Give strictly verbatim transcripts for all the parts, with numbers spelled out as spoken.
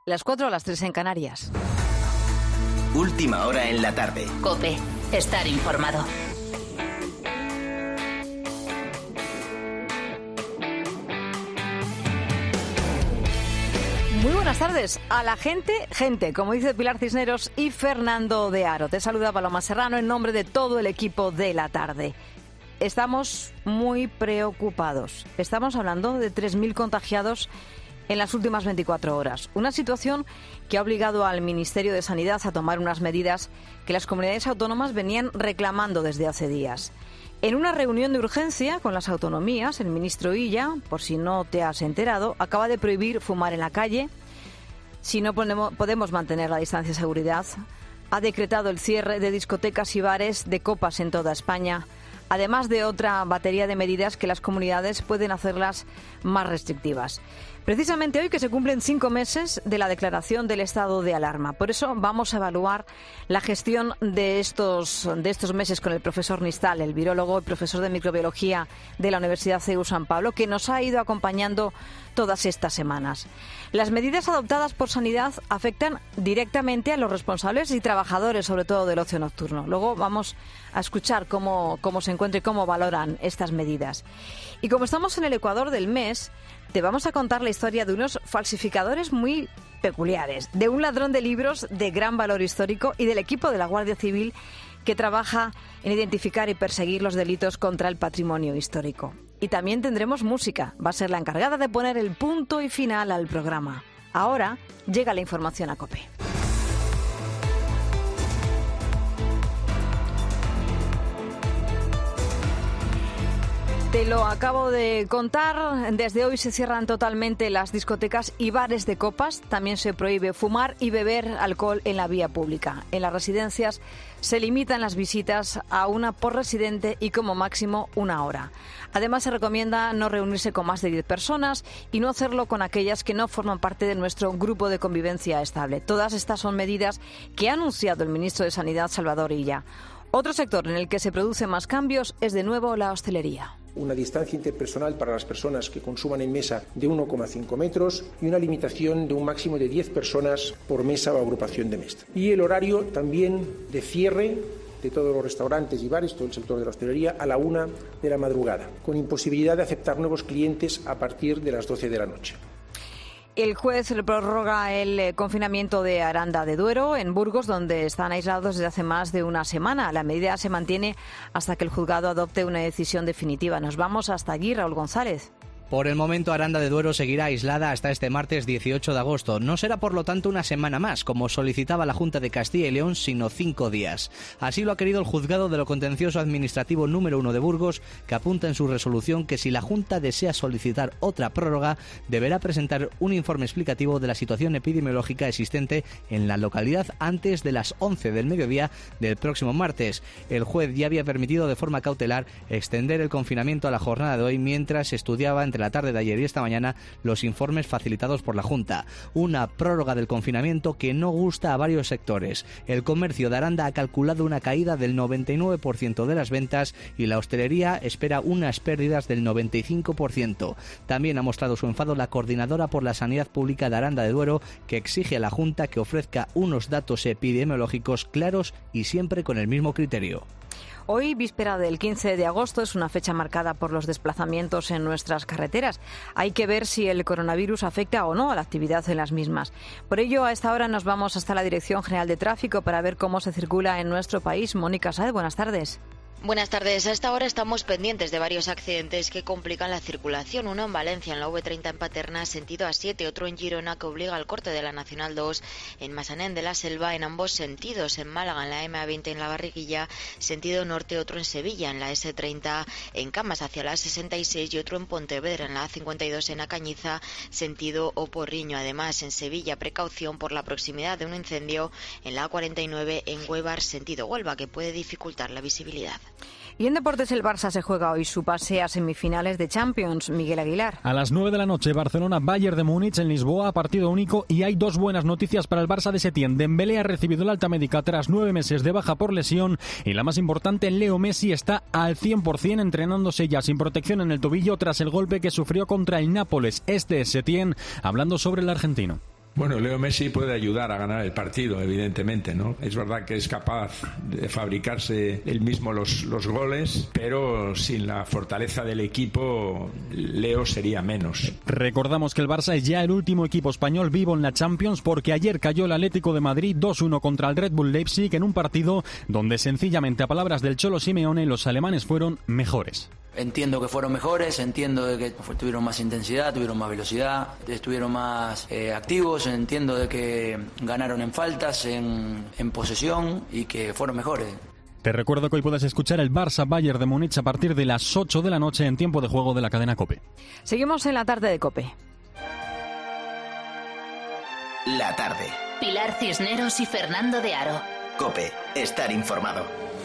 Las cuatro a las tres en Canarias. Última hora en la tarde. COPE. Estar informado. Muy buenas tardes a la gente, gente, como dice Pilar Cisneros y Fernando de Aro. Te saluda Paloma Serrano en nombre de todo el equipo de la tarde. Estamos muy preocupados. Estamos hablando de tres mil contagiados en las últimas veinticuatro horas. Una situación que ha obligado al Ministerio de Sanidad a tomar unas medidas que las comunidades autónomas venían reclamando desde hace días. En una reunión de urgencia con las autonomías, el ministro Illa, por si no te has enterado, acaba de prohibir fumar en la calle. Si no podemos mantener la distancia de seguridad, ha decretado el cierre de discotecas y bares de copas en toda España, además de otra batería de medidas que las comunidades pueden hacerlas más restrictivas. Precisamente hoy que se cumplen cinco meses de la declaración del estado de alarma. Por eso vamos a evaluar la gestión de estos, de estos meses con el profesor Nistal, el virólogo y profesor de microbiología de la Universidad C E U San Pablo, que nos ha ido acompañando todas estas semanas. Las medidas adoptadas por Sanidad afectan directamente a los responsables y trabajadores, sobre todo del ocio nocturno. Luego vamos a escuchar cómo, cómo se encuentra y cómo valoran estas medidas. Y como estamos en el Ecuador del mes, te vamos a contar la historia de unos falsificadores muy peculiares, de un ladrón de libros de gran valor histórico y del equipo de la Guardia Civil que trabaja en identificar y perseguir los delitos contra el patrimonio histórico. Y también tendremos música. Va a ser la encargada de poner el punto y final al programa. Ahora llega la información a COPE. Te lo acabo de contar. Desde hoy se cierran totalmente las discotecas y bares de copas. También se prohíbe fumar y beber alcohol en la vía pública. En las residencias se limitan las visitas a una por residente y como máximo una hora. Además, se recomienda no reunirse con más de diez personas y no hacerlo con aquellas que no forman parte de nuestro grupo de convivencia estable. Todas estas son medidas que ha anunciado el ministro de Sanidad, Salvador Illa. Otro sector en el que se producen más cambios es de nuevo la hostelería. Una distancia interpersonal para las personas que consuman en mesa de uno coma cinco metros y una limitación de un máximo de diez personas por mesa o agrupación de mesa. Y el horario también de cierre de todos los restaurantes y bares, todo el sector de la hostelería, a la una de la madrugada, con imposibilidad de aceptar nuevos clientes a partir de las doce de la noche. El juez le prorroga el confinamiento de Aranda de Duero, en Burgos, donde están aislados desde hace más de una semana. La medida se mantiene hasta que el juzgado adopte una decisión definitiva. Nos vamos hasta aquí, Raúl González. Por el momento, Aranda de Duero seguirá aislada hasta este martes dieciocho de agosto. No será, por lo tanto, una semana más, como solicitaba la Junta de Castilla y León, sino cinco días. Así lo ha querido el Juzgado de lo Contencioso Administrativo número uno de Burgos, que apunta en su resolución que si la Junta desea solicitar otra prórroga, deberá presentar un informe explicativo de la situación epidemiológica existente en la localidad antes de las once del mediodía del próximo martes. El juez ya había permitido de forma cautelar extender el confinamiento a la jornada de hoy mientras estudiaba entre la tarde de ayer y esta mañana los informes facilitados por la Junta. Una prórroga del confinamiento que no gusta a varios sectores. El comercio de Aranda ha calculado una caída del noventa y nueve por ciento de las ventas y la hostelería espera unas pérdidas del noventa y cinco por ciento. También ha mostrado su enfado la coordinadora por la Sanidad Pública de Aranda de Duero, que exige a la Junta que ofrezca unos datos epidemiológicos claros y siempre con el mismo criterio. Hoy, víspera del quince de agosto, es una fecha marcada por los desplazamientos en nuestras carreteras. Hay que ver si el coronavirus afecta o no a la actividad en las mismas. Por ello, a esta hora nos vamos hasta la Dirección General de Tráfico para ver cómo se circula en nuestro país. Mónica Sáez, buenas tardes. Buenas tardes. A esta hora estamos pendientes de varios accidentes que complican la circulación. Uno en Valencia, en la V treinta en Paterna, sentido A siete. Otro en Girona, que obliga al corte de la Nacional dos. En Masanén de la Selva, en ambos sentidos. En Málaga, en la M A veinte, en La Barriguilla, sentido norte. Otro en Sevilla, en la S treinta, en Camas, hacia la sesenta y seis. Y otro en Pontevedra, en la A cincuenta y dos, en Acañiza, sentido Oporriño. Además, en Sevilla, precaución por la proximidad de un incendio en la A cuarenta y nueve, en Huevar, sentido Huelva, que puede dificultar la visibilidad. Y en deportes, el Barça se juega hoy su pase a semifinales de Champions. Miguel Aguilar. A las nueve de la noche, Barcelona-Bayern de Múnich en Lisboa, partido único, y hay dos buenas noticias para el Barça de Setién. Dembélé ha recibido la alta médica tras nueve meses de baja por lesión y la más importante, Leo Messi está al cien por ciento entrenándose ya sin protección en el tobillo tras el golpe que sufrió contra el Nápoles. Este es Setién hablando sobre el argentino. Bueno, Leo Messi puede ayudar a ganar el partido, evidentemente, ¿no? Es verdad que es capaz de fabricarse él mismo los, los goles, pero sin la fortaleza del equipo, Leo sería menos. Recordamos que el Barça es ya el último equipo español vivo en la Champions porque ayer cayó el Atlético de Madrid dos uno contra el Red Bull Leipzig en un partido donde sencillamente, a palabras del Cholo Simeone, los alemanes fueron mejores. Entiendo que fueron mejores, entiendo de que tuvieron más intensidad, tuvieron más velocidad, estuvieron más eh, activos, entiendo de que ganaron en faltas, en, en posesión y que fueron mejores. Te recuerdo que hoy puedes escuchar el Barça Bayern de Múnich a partir de las ocho de la noche en tiempo de juego de la cadena COPE. Seguimos en la tarde de COPE. La tarde. Pilar Cisneros y Fernando de Aro. COPE. Estar informado.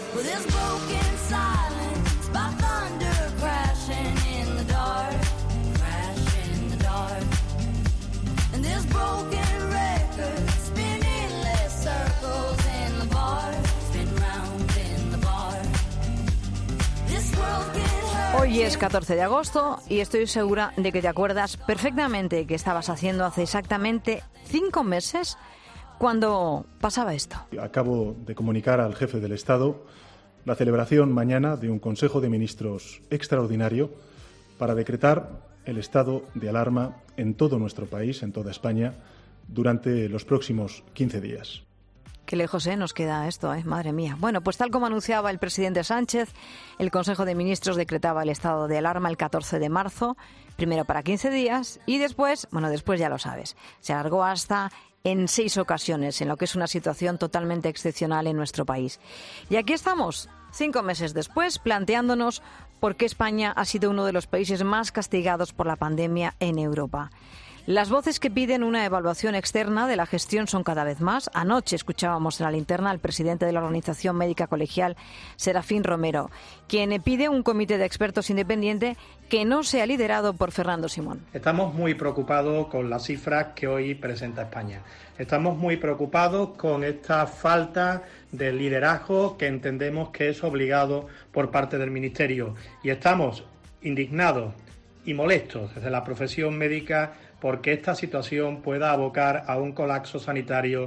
Hoy es catorce de agosto y estoy segura de que te acuerdas perfectamente que estabas haciendo hace exactamente cinco meses cuando pasaba esto. Acabo de comunicar al jefe del Estado la celebración mañana de un Consejo de Ministros extraordinario para decretar el estado de alarma en todo nuestro país, en toda España, durante los próximos quince días. Qué lejos ¿eh? nos queda esto, ¿eh? Madre mía. Bueno, pues tal como anunciaba el presidente Sánchez, el Consejo de Ministros decretaba el estado de alarma el catorce de marzo, primero para quince días y después, bueno, después ya lo sabes, se alargó hasta en seis ocasiones, en lo que es una situación totalmente excepcional en nuestro país. Y aquí estamos, cinco meses después, planteándonos por qué España ha sido uno de los países más castigados por la pandemia en Europa. Las voces que piden una evaluación externa de la gestión son cada vez más. Anoche escuchábamos en la linterna al presidente de la Organización Médica Colegial, Serafín Romero, quien pide un comité de expertos independiente que no sea liderado por Fernando Simón. Estamos muy preocupados con las cifras que hoy presenta España. Estamos muy preocupados con esta falta de liderazgo que entendemos que es obligado por parte del Ministerio. Y estamos indignados y molestos desde la profesión médica porque esta situación pueda abocar a un colapso sanitario.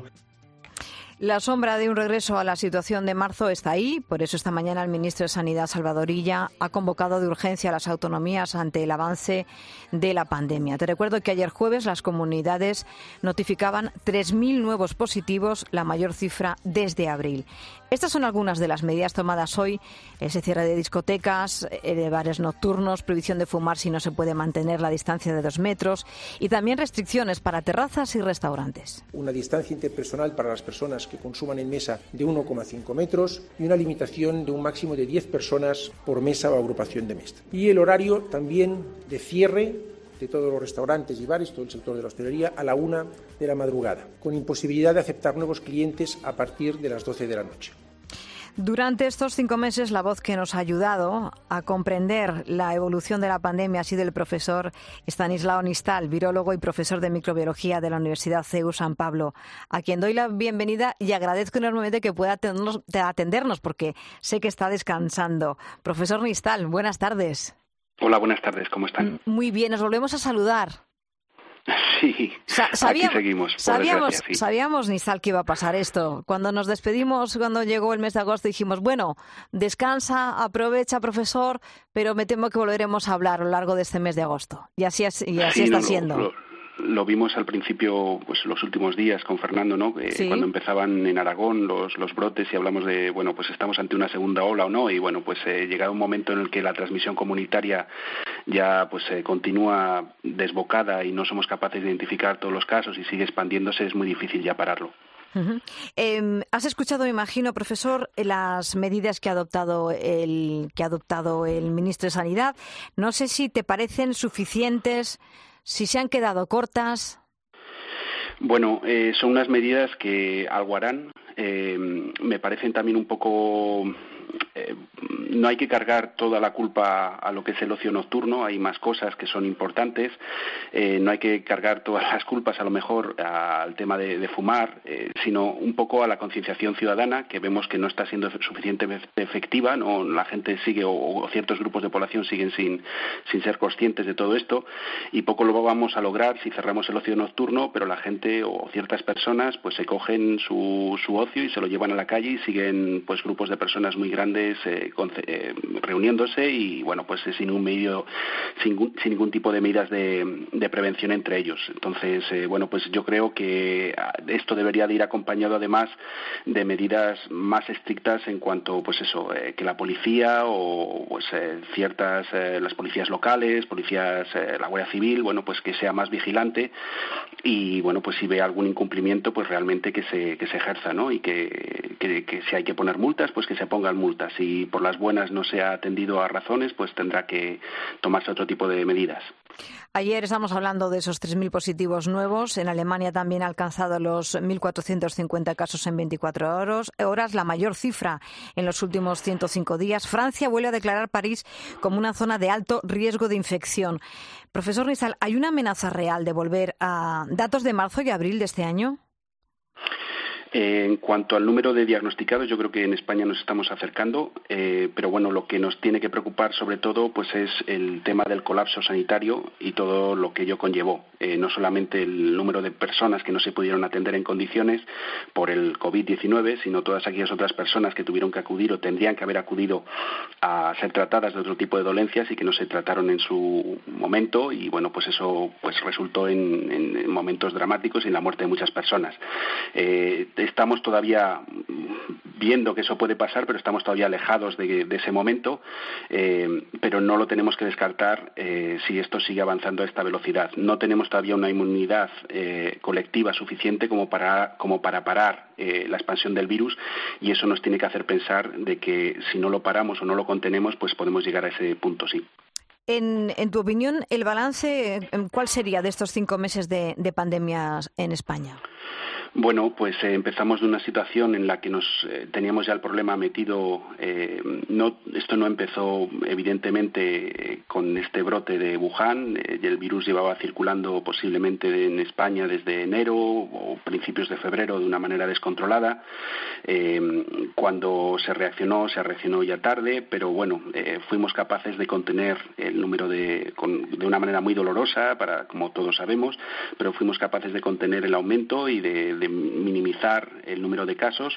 La sombra de un regreso a la situación de marzo está ahí, por eso esta mañana el ministro de Sanidad, Salvador Illa, ha convocado de urgencia a las autonomías ante el avance de la pandemia. Te recuerdo que ayer jueves las comunidades notificaban tres mil nuevos positivos, la mayor cifra desde abril. Estas son algunas de las medidas tomadas hoy: ese cierre de discotecas, de bares nocturnos, prohibición de fumar si no se puede mantener la distancia de dos metros y también restricciones para terrazas y restaurantes. Una distancia interpersonal para las personas que consuman en mesa de uno coma cinco metros y una limitación de un máximo de diez personas por mesa o agrupación de mesa. Y el horario también de cierre de todos los restaurantes y bares, todo el sector de la hostelería, a la una de la madrugada, con imposibilidad de aceptar nuevos clientes a partir de las doce de la noche. Durante estos cinco meses, la voz que nos ha ayudado a comprender la evolución de la pandemia ha sido el profesor Estanislao Nistal, virólogo y profesor de microbiología de la Universidad C E U San Pablo, a quien doy la bienvenida y agradezco enormemente que pueda atendernos, atendernos porque sé que está descansando. Profesor Nistal, buenas tardes. Hola, buenas tardes, ¿cómo están? Muy bien, nos volvemos a saludar. Sí, Sa- sabíamos, aquí seguimos. Por sabíamos, desgracia, sí. sabíamos, Nistal, que iba a pasar esto. Cuando nos despedimos, cuando llegó el mes de agosto, dijimos, bueno, descansa, aprovecha, profesor, pero me temo que volveremos a hablar a lo largo de este mes de agosto. Y así, es, y así Sí, está no, lo- siendo. Lo, lo vimos al principio, pues los últimos días con Fernando, ¿no? Eh, Sí. Cuando empezaban en Aragón los, los brotes y hablamos de, bueno, pues estamos ante una segunda ola o no, y bueno, pues eh, llegado un momento en el que la transmisión comunitaria ya pues eh, continúa desbocada y no somos capaces de identificar todos los casos y sigue expandiéndose, es muy difícil ya pararlo. Uh-huh. Eh, has escuchado, me imagino, profesor, las medidas que ha adoptado el que ha adoptado el ministro de Sanidad. No sé si te parecen suficientes, si se han quedado cortas. Bueno, eh, son unas medidas que algo harán. Eh, me parecen también un poco eh, no hay que cargar toda la culpa a lo que es el ocio nocturno, hay más cosas que son importantes, eh, no hay que cargar todas las culpas a lo mejor al tema de, de fumar, eh, sino un poco a la concienciación ciudadana, que vemos que no está siendo suficientemente efectiva, ¿no? La gente sigue, o, o ciertos grupos de población siguen sin, sin ser conscientes de todo esto, y poco lo vamos a lograr si cerramos el ocio nocturno, pero la gente o ciertas personas pues se cogen su, su ocio y se lo llevan a la calle y siguen pues grupos de personas muy grandes Eh, con, eh, reuniéndose y bueno pues sin un medio sin, sin ningún tipo de medidas de, de prevención entre ellos. Entonces eh, bueno pues yo creo que esto debería de ir acompañado además de medidas más estrictas en cuanto pues eso eh, que la policía o pues eh, ciertas eh, las policías locales, policías eh, la Guardia Civil, bueno pues que sea más vigilante y bueno pues si ve algún incumplimiento pues realmente que se que se ejerza, ¿no? Y que, que, que si hay que poner multas pues que se pongan multas. Si por las buenas no se ha atendido a razones, pues tendrá que tomarse otro tipo de medidas. Ayer estamos hablando de esos tres mil positivos nuevos. En Alemania también ha alcanzado los mil cuatrocientos cincuenta casos en veinticuatro horas, la mayor cifra en los últimos ciento cinco días. Francia vuelve a declarar París como una zona de alto riesgo de infección. Profesor Nistal, ¿hay una amenaza real de volver a datos de marzo y abril de este año? En cuanto al número de diagnosticados, yo creo que en España nos estamos acercando, eh, pero bueno, lo que nos tiene que preocupar sobre todo pues es el tema del colapso sanitario y todo lo que ello conllevó. Eh, no solamente el número de personas que no se pudieron atender en condiciones por el covid diecinueve, sino todas aquellas otras personas que tuvieron que acudir o tendrían que haber acudido a ser tratadas de otro tipo de dolencias y que no se trataron en su momento y bueno, pues eso pues resultó en, en momentos dramáticos y en la muerte de muchas personas. Eh, Estamos todavía viendo que eso puede pasar, pero estamos todavía alejados de, de ese momento, eh, pero no lo tenemos que descartar eh, si esto sigue avanzando a esta velocidad. No tenemos todavía una inmunidad eh, colectiva suficiente como para, como para parar eh, la expansión del virus y eso nos tiene que hacer pensar de que si no lo paramos o no lo contenemos, pues podemos llegar a ese punto, sí. En, en tu opinión, el balance, ¿cuál sería de estos cinco meses de, de pandemia en España? Bueno, pues eh, empezamos de una situación en la que nos eh, teníamos ya el problema metido. Eh, no, esto no empezó evidentemente eh, con este brote de Wuhan. Eh, el virus llevaba circulando posiblemente en España desde enero o principios de febrero de una manera descontrolada. Eh, cuando se reaccionó, se reaccionó ya tarde, pero bueno, eh, fuimos capaces de contener el número de, con, de una manera muy dolorosa, para como todos sabemos, pero fuimos capaces de contener el aumento y de, de minimizar el número de casos.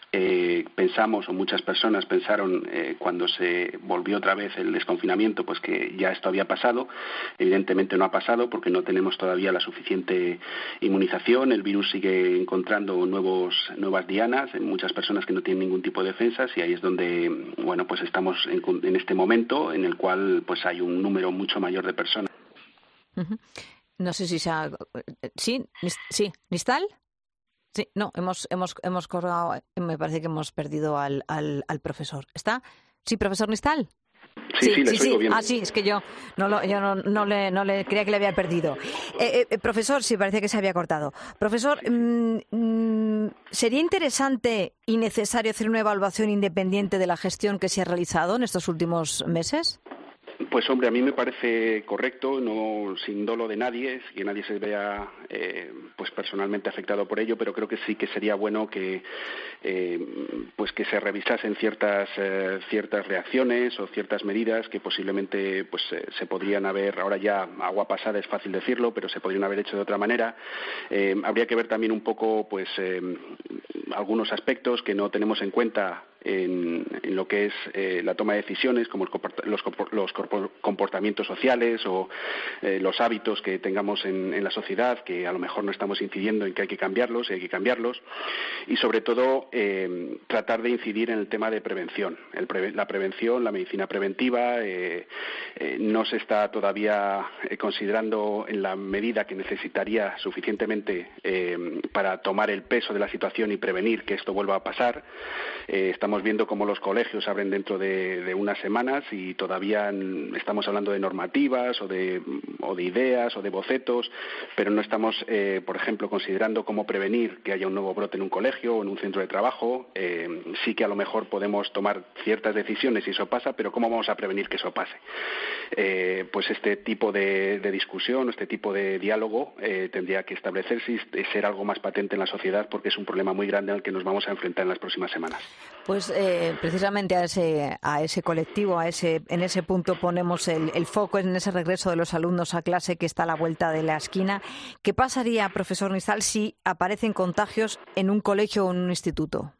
Eh, pensamos, o muchas personas pensaron eh, cuando se volvió otra vez el desconfinamiento, pues que ya esto había pasado. Evidentemente no ha pasado porque no tenemos todavía la suficiente inmunización. El virus sigue encontrando nuevos, nuevas dianas en muchas personas que no tienen ningún tipo de defensas y ahí es donde, bueno, pues estamos en, en este momento en el cual pues hay un número mucho mayor de personas. Uh-huh. No sé si se ha... Sí, sí, Nistal. Sí, no, hemos hemos hemos corrido, me parece que hemos perdido al, al, al profesor. ¿Está? Sí, profesor Nistal. Sí, sí, sí, le estoy viendo. Ah, sí, es que yo no lo, yo no, no le no le creía que le había perdido. Eh, eh, profesor, sí, parece que se había cortado. Profesor, mmm, mmm, ¿sería interesante y necesario hacer una evaluación independiente de la gestión que se ha realizado en estos últimos meses? Pues hombre, a mí me parece correcto, no sin dolo de nadie, que nadie se vea eh, pues personalmente afectado por ello, pero creo que sí que sería bueno que eh, pues que se revisasen ciertas eh, ciertas reacciones o ciertas medidas que posiblemente pues eh, se podrían haber, ahora ya agua pasada es fácil decirlo, pero se podrían haber hecho de otra manera. Eh, habría que ver también un poco pues eh, algunos aspectos que no tenemos en cuenta En, en lo que es eh, la toma de decisiones, como los, los comportamientos sociales o eh, los hábitos que tengamos en, en la sociedad, que a lo mejor no estamos incidiendo en que hay que cambiarlos y hay que cambiarlos, y sobre todo eh, tratar de incidir en el tema de prevención. El pre, la prevención, la medicina preventiva, eh, eh, no se está todavía eh, considerando en la medida que necesitaría suficientemente eh, para tomar el peso de la situación y prevenir que esto vuelva a pasar. Eh, estamos estamos viendo cómo los colegios abren dentro de, de unas semanas y todavía estamos hablando de normativas o de, o de ideas o de bocetos, pero no estamos, eh, por ejemplo, considerando cómo prevenir que haya un nuevo brote en un colegio o en un centro de trabajo. Eh, sí que a lo mejor podemos tomar ciertas decisiones si eso pasa, pero ¿cómo vamos a prevenir que eso pase? Eh, pues este tipo de, de discusión, este tipo de diálogo eh, tendría que establecerse y ser algo más patente en la sociedad, porque es un problema muy grande al que nos vamos a enfrentar en las próximas semanas. Pues eh, precisamente a ese, a ese colectivo, a ese, en ese punto ponemos el, el foco, en ese regreso de los alumnos a clase que está a la vuelta de la esquina. ¿Qué pasaría, profesor Nistal, si aparecen contagios en un colegio o en un instituto?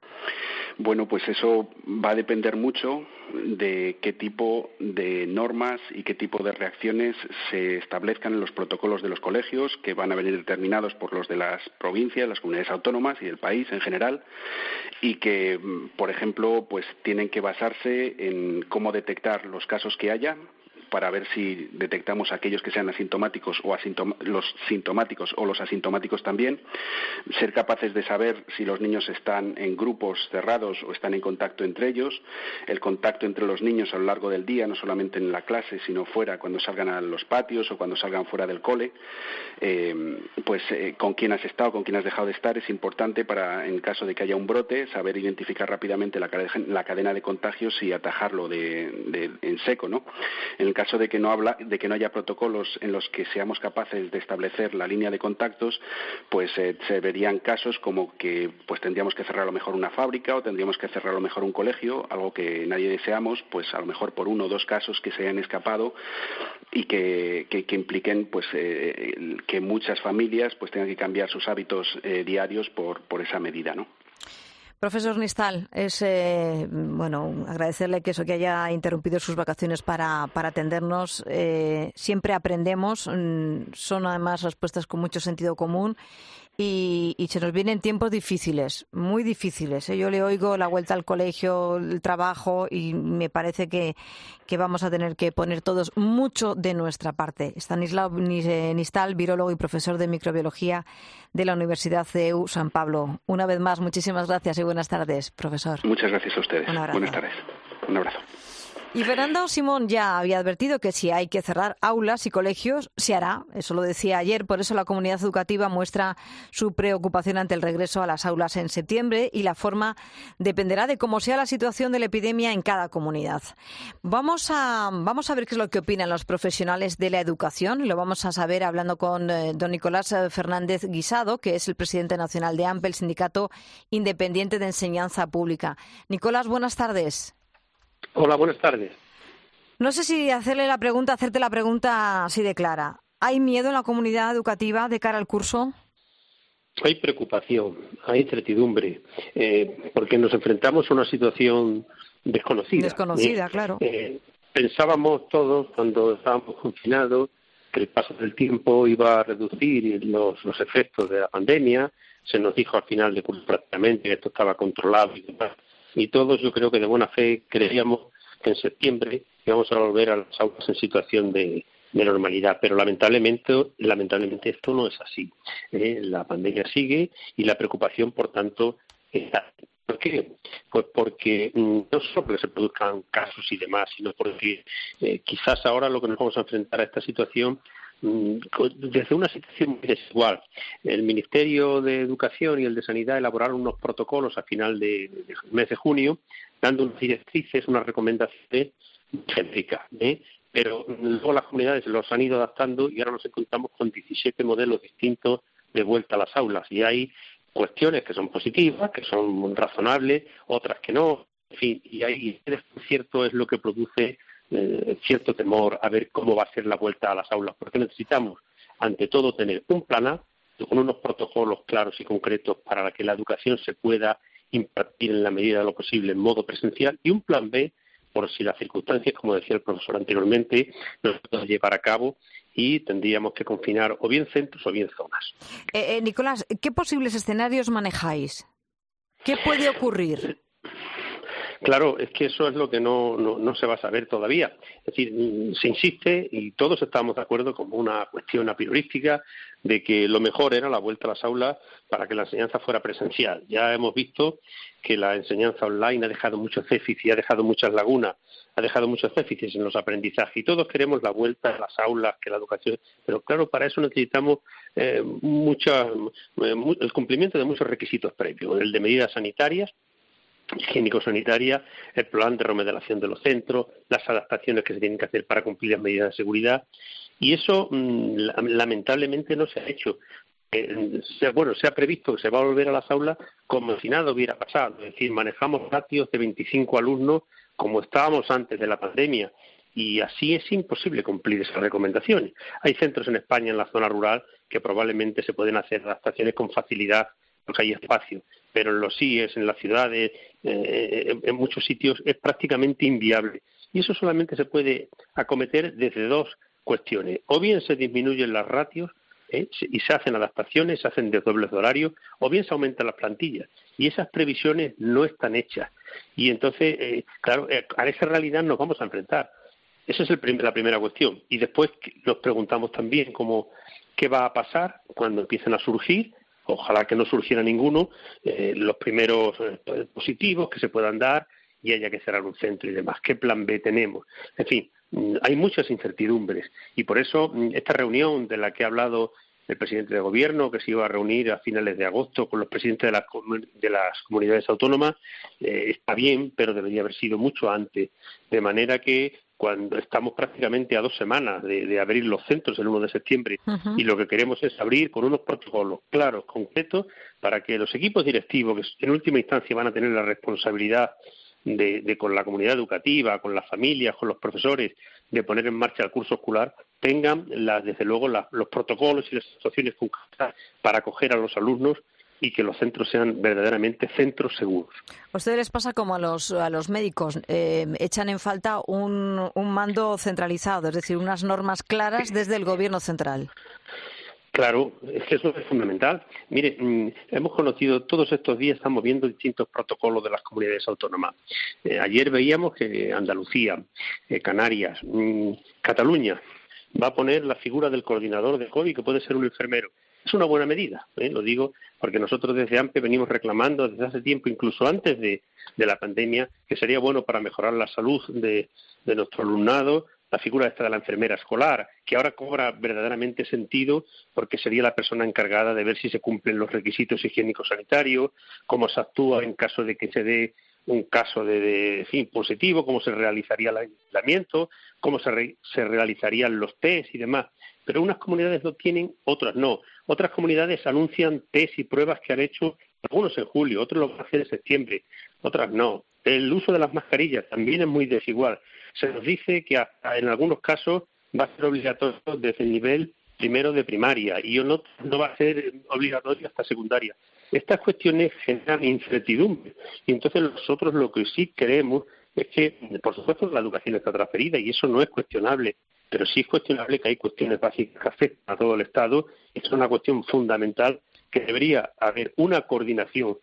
Bueno, pues eso va a depender mucho de qué tipo de normas y qué tipo de reacciones se establezcan en los protocolos de los colegios, que van a venir determinados por los de las provincias, las comunidades autónomas y el país en general, y que, por ejemplo, pues tienen que basarse en cómo detectar los casos que haya, para ver si detectamos aquellos que sean asintomáticos o asintom- los sintomáticos o los asintomáticos también, ser capaces de saber si los niños están en grupos cerrados o están en contacto entre ellos, el contacto entre los niños a lo largo del día, no solamente en la clase, sino fuera, cuando salgan a los patios o cuando salgan fuera del cole, eh, pues eh, con quién has estado, con quién has dejado de estar, es importante para, en caso de que haya un brote, saber identificar rápidamente la, la cadena de contagios y atajarlo de, de, en seco, ¿no? En el caso de que no habla, de que no haya protocolos en los que seamos capaces de establecer la línea de contactos, pues eh, se verían casos como que pues tendríamos que cerrar a lo mejor una fábrica o tendríamos que cerrar a lo mejor un colegio, algo que nadie deseamos, pues a lo mejor por uno o dos casos que se hayan escapado y que, que, que impliquen pues eh, que muchas familias pues tengan que cambiar sus hábitos eh, diarios por, por esa medida, ¿no? Profesor Nistal, es eh, bueno agradecerle que eso que haya interrumpido sus vacaciones para, para atendernos. Eh, siempre aprendemos, son además respuestas con mucho sentido común y, y se nos vienen tiempos difíciles, muy difíciles. ¿eh? Yo le oigo la vuelta al colegio, el trabajo y me parece que, que vamos a tener que poner todos mucho de nuestra parte. Estanislao Nistal, virólogo y profesor de microbiología de la Universidad C E U San Pablo. Una vez más, muchísimas gracias y buenas tardes, profesor. Muchas gracias a ustedes. Buenas tardes. Un abrazo. Y Fernando Simón ya había advertido que si hay que cerrar aulas y colegios, se hará. Eso lo decía ayer. Por eso la comunidad educativa muestra su preocupación ante el regreso a las aulas en septiembre y la forma dependerá de cómo sea la situación de la epidemia en cada comunidad. Vamos a, vamos a ver qué es lo que opinan los profesionales de la educación. Lo vamos a saber hablando con eh, don Nicolás Fernández Guisado, que es el presidente nacional de A M P, el Sindicato Independiente de Enseñanza Pública. Nicolás, buenas tardes. Hola, buenas tardes. No sé si hacerle la pregunta, hacerte la pregunta así de clara. ¿Hay miedo en la comunidad educativa de cara al curso? Hay preocupación, hay incertidumbre, eh, porque nos enfrentamos a una situación desconocida. Desconocida, ¿eh? claro. Eh, pensábamos todos, cuando estábamos confinados, que el paso del tiempo iba a reducir los, los efectos de la pandemia. Se nos dijo al final de curso prácticamente que esto estaba controlado y demás. Y todos, yo creo que de buena fe, creíamos que en septiembre íbamos a volver a las aulas en situación de, de normalidad. Pero lamentablemente, lamentablemente esto no es así. ¿eh? La pandemia sigue y la preocupación, por tanto, está. ¿Por qué? Pues porque no solo porque se produzcan casos y demás, sino porque eh, quizás ahora lo que nos vamos a enfrentar a esta situación desde una situación muy desigual. El Ministerio de Educación y el de Sanidad elaboraron unos protocolos a final de, de mes de junio, dando unas directrices, unas recomendaciones genéricas, ¿eh? pero luego las comunidades los han ido adaptando y ahora nos encontramos con diecisiete modelos distintos de vuelta a las aulas. Y hay cuestiones que son positivas, que son razonables, otras que no, en fin, y ahí el desconcierto es lo que produce Eh, cierto temor a ver cómo va a ser la vuelta a las aulas, porque necesitamos, ante todo, tener un plan A con unos protocolos claros y concretos para que la educación se pueda impartir en la medida de lo posible en modo presencial y un plan B por si las circunstancias, como decía el profesor anteriormente, no se pueden llevar a cabo y tendríamos que confinar o bien centros o bien zonas. Eh, eh, Nicolás, ¿qué posibles escenarios manejáis? ¿Qué puede ocurrir? Claro, es que eso es lo que no, no, no se va a saber todavía. Es decir, se insiste, y todos estamos de acuerdo como una cuestión a priorística, de que lo mejor era la vuelta a las aulas para que la enseñanza fuera presencial. Ya hemos visto que la enseñanza online ha dejado muchos déficits, y ha dejado muchas lagunas, ha dejado muchos déficits en los aprendizajes, y todos queremos la vuelta a las aulas, que la educación... Pero claro, para eso necesitamos eh, mucha, eh, el cumplimiento de muchos requisitos previos, el de medidas sanitarias, higiénico-sanitaria, el plan de remodelación de los centros, las adaptaciones que se tienen que hacer para cumplir las medidas de seguridad, y eso mmm, lamentablemente no se ha hecho. Eh, se, bueno, se ha previsto que se va a volver a las aulas como si nada hubiera pasado, es decir, manejamos ratios de veinticinco alumnos como estábamos antes de la pandemia, y así es imposible cumplir esas recomendaciones. Hay centros en España, en la zona rural, que probablemente se pueden hacer adaptaciones con facilidad porque hay espacio, pero en los C I Es, en las ciudades, eh, en muchos sitios es prácticamente inviable, y eso solamente se puede acometer desde dos cuestiones: o bien se disminuyen las ratios ¿eh? y se hacen adaptaciones, se hacen desdobles de horario, o bien se aumentan las plantillas, y esas previsiones no están hechas, y entonces, eh, claro, eh, a esa realidad nos vamos a enfrentar. Esa es el prim- la primera cuestión, y después nos preguntamos también cómo, qué va a pasar cuando empiecen a surgir, ojalá que no surgiera ninguno, eh, los primeros eh, positivos que se puedan dar y haya que cerrar un centro y demás. ¿Qué plan B tenemos? En fin, hay muchas incertidumbres, y por eso esta reunión de la que ha hablado el presidente de Gobierno, que se iba a reunir a finales de agosto con los presidentes de las, de las comunidades autónomas, eh, está bien, pero debería haber sido mucho antes, de manera que cuando estamos prácticamente a dos semanas de, de abrir los centros el uno de septiembre, uh-huh. y lo que queremos es abrir con unos protocolos claros, concretos, para que los equipos directivos, que en última instancia van a tener la responsabilidad de, de con la comunidad educativa, con las familias, con los profesores, de poner en marcha el curso escolar, tengan las, desde luego la, los protocolos y las situaciones concretas para acoger a los alumnos y que los centros sean verdaderamente centros seguros. ¿A ustedes les pasa como a los, a los médicos? Eh, echan en falta un, un mando centralizado, es decir, unas normas claras desde el Gobierno central. Claro, es que eso es fundamental. Mire, mmm, hemos conocido, todos estos días estamos viendo distintos protocolos de las comunidades autónomas. Eh, ayer veíamos que Andalucía, eh, Canarias, mmm, Cataluña va a poner la figura del coordinador de COVID, que puede ser un enfermero. Es una buena medida, ¿eh? Lo digo porque nosotros desde A M P E venimos reclamando desde hace tiempo, incluso antes de, de la pandemia, que sería bueno para mejorar la salud de, de nuestro alumnado, la figura esta de la enfermera escolar, que ahora cobra verdaderamente sentido porque sería la persona encargada de ver si se cumplen los requisitos higiénicos sanitarios, cómo se actúa en caso de que se dé un caso de, de en fin, positivo, cómo se realizaría el aislamiento, cómo se, re, se realizarían los test y demás. Pero unas comunidades lo tienen, otras no. Otras comunidades anuncian test y pruebas que han hecho, algunos en julio, otros lo van a hacer en septiembre, otras no. El uso de las mascarillas también es muy desigual. Se nos dice que hasta en algunos casos va a ser obligatorio desde el nivel primero de primaria y no, no va a ser obligatorio hasta secundaria. Estas cuestiones generan incertidumbre y entonces nosotros lo que sí queremos es que, por supuesto, la educación está transferida y eso no es cuestionable, pero sí es cuestionable que hay cuestiones básicas que afectan a todo el Estado. Esto es una cuestión fundamental que debería haber una coordinación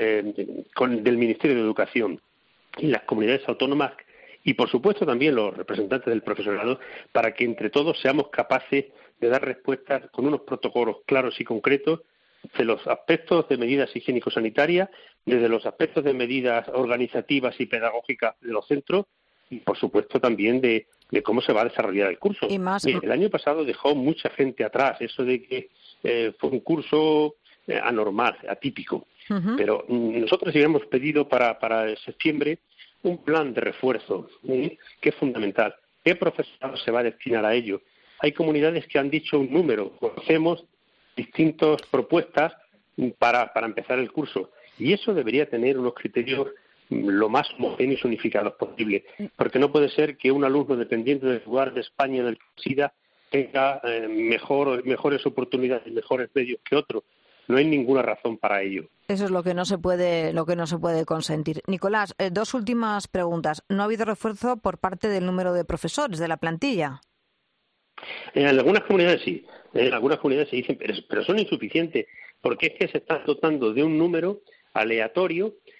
eh, con, del Ministerio de Educación y las comunidades autónomas y, por supuesto, también los representantes del profesorado para que entre todos seamos capaces de dar respuestas con unos protocolos claros y concretos de los aspectos de medidas higiénico-sanitarias, desde los aspectos de medidas organizativas y pedagógicas de los centros y, por supuesto, también de, de cómo se va a desarrollar el curso. Y más... Mire, el año pasado dejó mucha gente atrás, eso de que eh, fue un curso eh, anormal, atípico. Uh-huh. Pero mm, nosotros ya hemos pedido para, para septiembre un plan de refuerzo, ¿sí? Que es fundamental. ¿Qué profesorado se va a destinar a ello? Hay comunidades que han dicho un número, conocemos distintas propuestas para, para empezar el curso. Y eso debería tener unos criterios lo más homogéneos y unificados posible. Porque no puede ser que un alumno, dependiendo del lugar de España en el que resida, tenga eh, mejor, mejores oportunidades, mejores medios que otro. No hay ninguna razón para ello. Eso es lo que no se puede, lo que no se puede consentir. Nicolás, eh, dos últimas preguntas. ¿No ha habido refuerzo por parte del número de profesores de la plantilla? En algunas comunidades sí, en algunas comunidades se dicen, pero, pero son insuficientes, porque es que se están dotando de un número aleatorio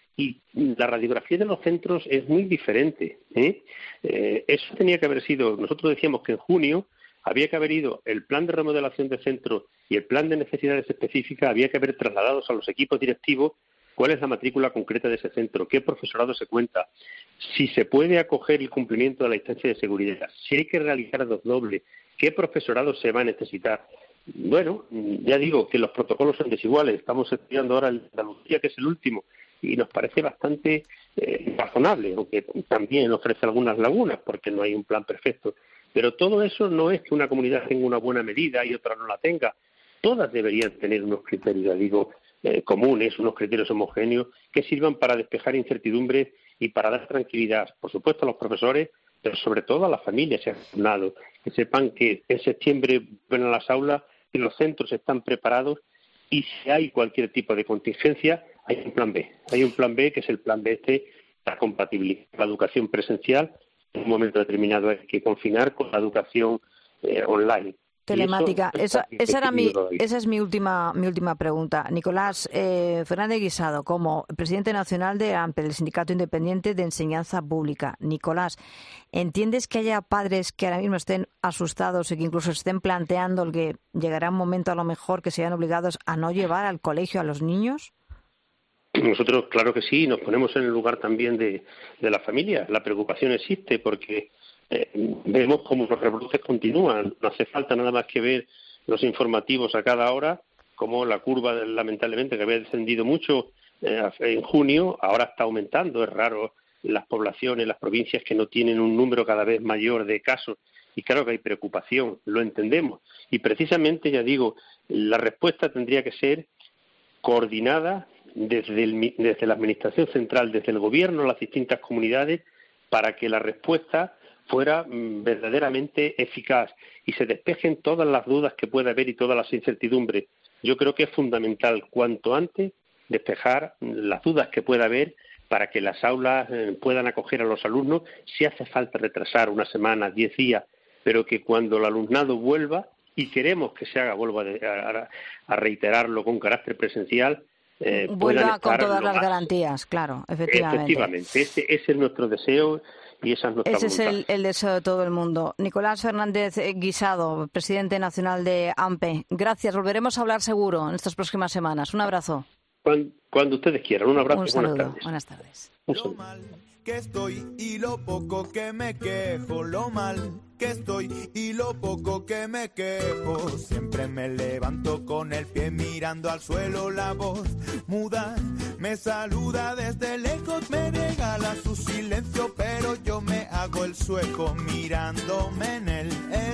y la radiografía de los centros es muy diferente, ¿eh? Eh, eso tenía que haber sido, nosotros decíamos que en junio había que haber ido el plan de remodelación de centros y el plan de necesidades específicas, había que haber trasladado a los equipos directivos cuál es la matrícula concreta de ese centro, qué profesorado se cuenta, si se puede acoger el cumplimiento de la distancia de seguridad, si hay que realizar dos dobles, qué profesorado se va a necesitar. Bueno, ya digo que los protocolos son desiguales, estamos estudiando ahora el de Andalucía, que es el último, y nos parece bastante eh, razonable, aunque también ofrece algunas lagunas, porque no hay un plan perfecto. Pero todo eso no es que una comunidad tenga una buena medida y otra no la tenga. Todas deberían tener unos criterios, ya digo, eh, comunes, unos criterios homogéneos que sirvan para despejar incertidumbres y para dar tranquilidad, por supuesto, a los profesores, pero sobre todo a las familias y al alumnado, que sepan que en septiembre vuelven a las aulas, que los centros están preparados y si hay cualquier tipo de contingencia, hay un plan B. Hay un plan B que es el plan B este, la compatibilidad con la educación presencial. En un momento determinado hay que confinar con la educación eh, online. Telemática. Eso, esa, esa, era mi, esa es mi última mi última pregunta. Nicolás eh, Fernández Guisado, como presidente nacional de AMPE, del Sindicato Independiente de Enseñanza Pública. Nicolás, ¿entiendes que haya padres que ahora mismo estén asustados y que incluso estén planteando el que llegará un momento a lo mejor que sean obligados a no llevar al colegio a los niños? Nosotros, claro que sí, nos ponemos en el lugar también de, de la familia. La preocupación existe porque eh, vemos cómo los rebrotes continúan. No hace falta nada más que ver los informativos a cada hora, como la curva, lamentablemente, que había descendido mucho eh, en junio, ahora está aumentando. Es raro las poblaciones, las provincias que no tienen un número cada vez mayor de casos. Y claro que hay preocupación, lo entendemos. Y precisamente, ya digo, la respuesta tendría que ser coordinada desde, el, desde la Administración Central, desde el Gobierno, las distintas comunidades, para que la respuesta fuera mmm, verdaderamente eficaz y se despejen todas las dudas que pueda haber y todas las incertidumbres. Yo creo que es fundamental, cuanto antes, despejar las dudas que pueda haber para que las aulas eh, puedan acoger a los alumnos. Si hace falta retrasar una semana, diez días, pero que cuando el alumnado vuelva, y queremos que se haga, vuelvo a, a, a reiterarlo, con carácter presencial, Eh, vuelva con todas las garantías, claro, efectivamente. Efectivamente, ese, ese es nuestro deseo y esa es nuestra ese voluntad. es el, el deseo de todo el mundo. Nicolás Fernández Guisado, presidente nacional de AMPE, gracias, volveremos a hablar seguro en estas próximas semanas. Un abrazo. Cuando, cuando ustedes quieran, un abrazo un y buenas saludo. tardes. Buenas tardes. Un saludo. Que estoy y lo poco que me quejo, lo mal que estoy y lo poco que me quejo. Siempre me levanto con el pie mirando al suelo, la voz muda me saluda desde lejos, me regala su silencio, pero yo me hago el sueco mirándome en el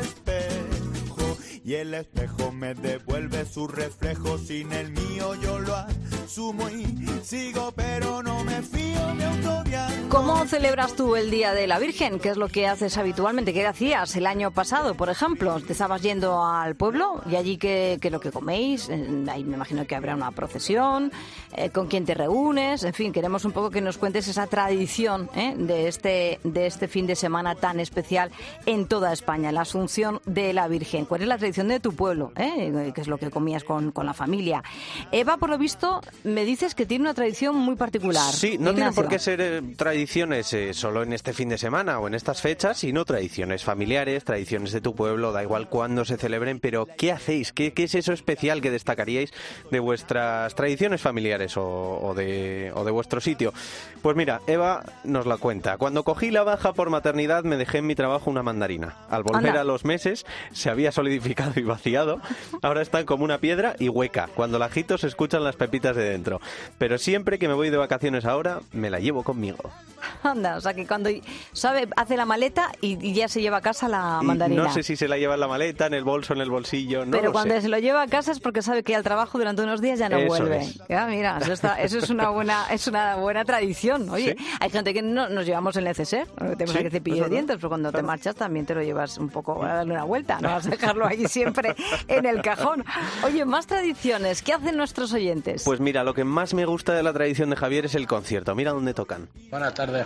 espejo. Y el espejo me devuelve su reflejo, sin el mío yo lo asumo y sigo, pero no me fío de autodiagnóstico. ¿Cómo celebras tú el Día de la Virgen? ¿Qué es lo que haces habitualmente? ¿Qué hacías el año pasado, por ejemplo? ¿Te estabas yendo al pueblo y allí qué, qué es lo que coméis? Ahí me imagino que habrá una procesión, eh, con quién te reúnes, en fin, queremos un poco que nos cuentes esa tradición ¿eh? de este de este fin de semana tan especial en toda España, la Asunción de la Virgen. ¿Cuál es la tradición de tu pueblo? ¿eh? ¿Qué es lo que comías con, con la familia? Eva, por lo visto, me dices que tiene una tradición muy particular. Sí, no Ignacio. tiene por qué ser eh, tradiciones eh, solo en este fin de semana o en estas fechas, sino tradiciones familiares, tradiciones de tu pueblo, da igual cuándo se celebren, pero ¿qué hacéis? ¿Qué, qué es eso especial que destacaríais de vuestras tradiciones familiares o, o, de, o de vuestro sitio? Pues mira, Eva nos la cuenta. Cuando cogí la baja por maternidad me dejé en mi trabajo una mandarina. Al volver Anda. a los meses se había solidificado y vaciado. Ahora están como una piedra y hueca. Cuando la agito se escuchan las pepitas de dentro. Pero siempre que me voy de vacaciones ahora, me la llevo conmigo. Anda, o sea que cuando sabe hace la maleta y, y ya se lleva a casa la mandarina. No sé si se la lleva en la maleta, en el bolso, en el bolsillo, no Pero lo cuando sé. se lo lleva a casa es porque sabe que al trabajo durante unos días ya no Eso vuelve. es. Ya, mira, eso, está, eso es una buena es una buena tradición. Oye, ¿Sí? hay gente que no nos llevamos el neceser, tenemos Sí, que cepillo es de verdad. dientes, pero cuando te marchas también te lo llevas un poco a darle una vuelta, no vas a dejarlo ahí siempre en el cajón. Oye, más tradiciones, ¿qué hacen nuestros oyentes? Pues mira, lo que más me gusta de la tradición de Javier es el concierto. Mira dónde tocan. Buenas tardes,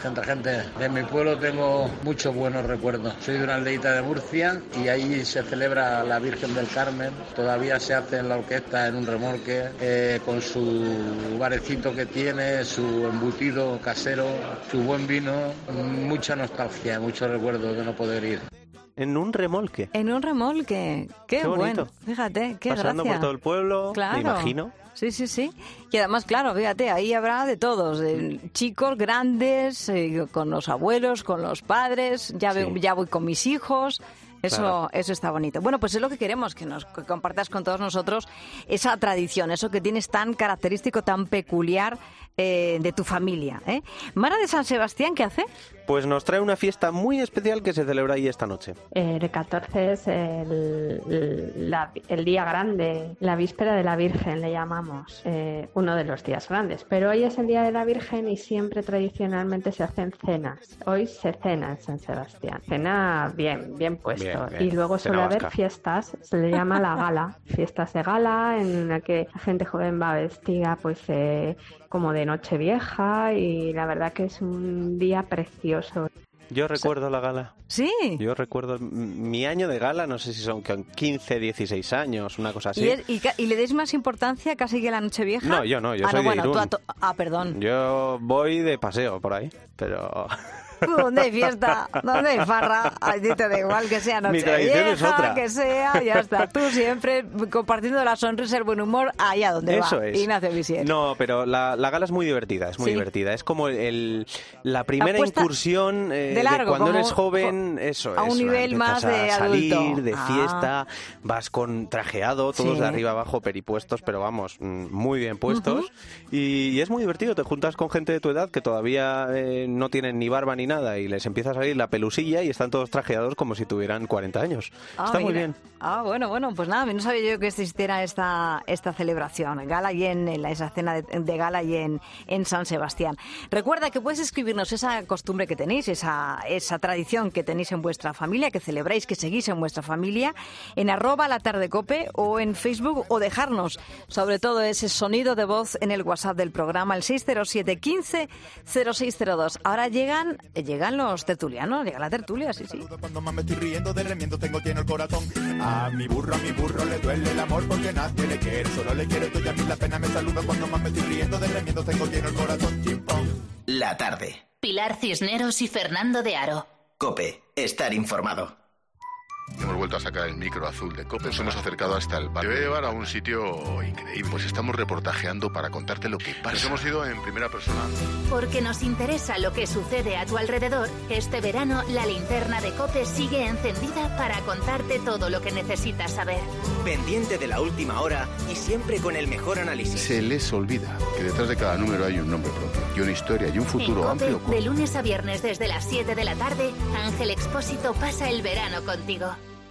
entre gente. De mi pueblo tengo muchos buenos recuerdos. Soy de una aldeita de Murcia y ahí se celebra la Virgen del Carmen. Todavía se hace en la orquesta en un remolque, eh, con su barecito que tiene, su embutido casero, su buen vino. Mucha nostalgia, muchos recuerdos de no poder ir. En un remolque. En un remolque. Qué, Qué bueno. Fíjate, qué Pasando gracia. por todo el pueblo, claro. me imagino. Sí, sí, sí. Y además, claro, fíjate, ahí habrá de todos. Eh, chicos, grandes, eh, con los abuelos, con los padres. Ya, Sí. ve, ya voy con mis hijos. Eso, Claro. eso está bonito. Bueno, pues es lo que queremos, que nos que compartas con todos nosotros esa tradición, eso que tienes tan característico, tan peculiar eh, de tu familia. ¿eh? Mara de San Sebastián, ¿qué hace? Pues nos trae una fiesta muy especial que se celebra ahí esta noche. El catorce es el, el, la- el día grande, la víspera de la Virgen le llamamos, eh, uno de los días grandes. Pero hoy es el día de la Virgen y siempre tradicionalmente se hacen cenas. Hoy se cena en San Sebastián. Cena bien, bien puesto. Bien, bien. Y luego Cena suele haber vasca. fiestas, se le llama la gala. Fiestas de gala en la que la gente joven va vestida pues eh, como de Nochevieja y la verdad que es un día precioso. Yo recuerdo la gala. Sí. Yo recuerdo m- mi año de gala, no sé si son con quince, dieciséis años, una cosa así. ¿Y, es- y ca- y le des más importancia casi que a la Nochevieja? No, yo no, yo ah, soy no, de bueno, tú Irún. a to- Ah, perdón. Yo voy de paseo por ahí, pero... ¿Tú dónde hay fiesta? ¿Dónde hay farra? A ti te da igual que sea Mi tradición es Nochevieja, otra. que sea, ya está. Tú siempre compartiendo la sonrisa, el buen humor, allá donde Eso va. es. Ignacio Visier. No, pero la, la gala es muy divertida, es muy Sí. divertida. Es como el, la primera puesta incursión eh, de largo, cuando como eres joven, co- eso a un es. nivel empiezas más de a salir adulto. de Ah. fiesta, vas con trajeado, todos Sí. de arriba abajo peripuestos, pero vamos, mm, muy bien puestos. y, y es muy divertido, te juntas con gente de tu edad que todavía eh, no tienen ni barba ni nada y les empieza a salir la pelusilla y están todos trajeados como si tuvieran cuarenta años. Ah, Está muy mira. bien. Ah, bueno, bueno, pues nada, no sabía yo que existiera esta, esta celebración, gala y en, en la- esa cena de, de gala y en, en San Sebastián. Recuerda que puedes escribirnos esa costumbre que tenéis, esa, esa tradición que tenéis en vuestra familia, que celebráis, que seguís en vuestra familia, en arroba la tarde cope o en Facebook, o dejarnos sobre todo ese sonido de voz en el WhatsApp del programa, el seis cero siete quince cero seis cero dos. Ahora llegan, llegan los tertulianos, llega la tertulia, sí, sí. Cuando más me estoy riendo de remiendo tengo lleno el corazón. A mi burro, a mi burro le duele el amor porque nadie le quiere. Solo le quiero yo y a mí la pena me saluda. Cuando más me estoy riendo de remiendo tengo lleno el corazón. Chimpón. La tarde. Pilar Cisneros y Fernando de Aro. Cope, estar informado. Hemos vuelto a sacar el micro azul de COPE, nos hemos acercado hasta el bar. Te voy a llevar a un sitio increíble, pues estamos reportajeando para contarte lo que pasa. Nos hemos ido en primera persona. Porque nos interesa lo que sucede a tu alrededor, este verano la linterna de COPE sigue encendida para contarte todo lo que necesitas saber. Pendiente de la última hora y siempre con el mejor análisis. Se les olvida que detrás de cada número hay un nombre propio, y una historia, y un futuro en amplio. COPE, de lunes a viernes desde las siete de la tarde, Ángel Expósito pasa el verano contigo.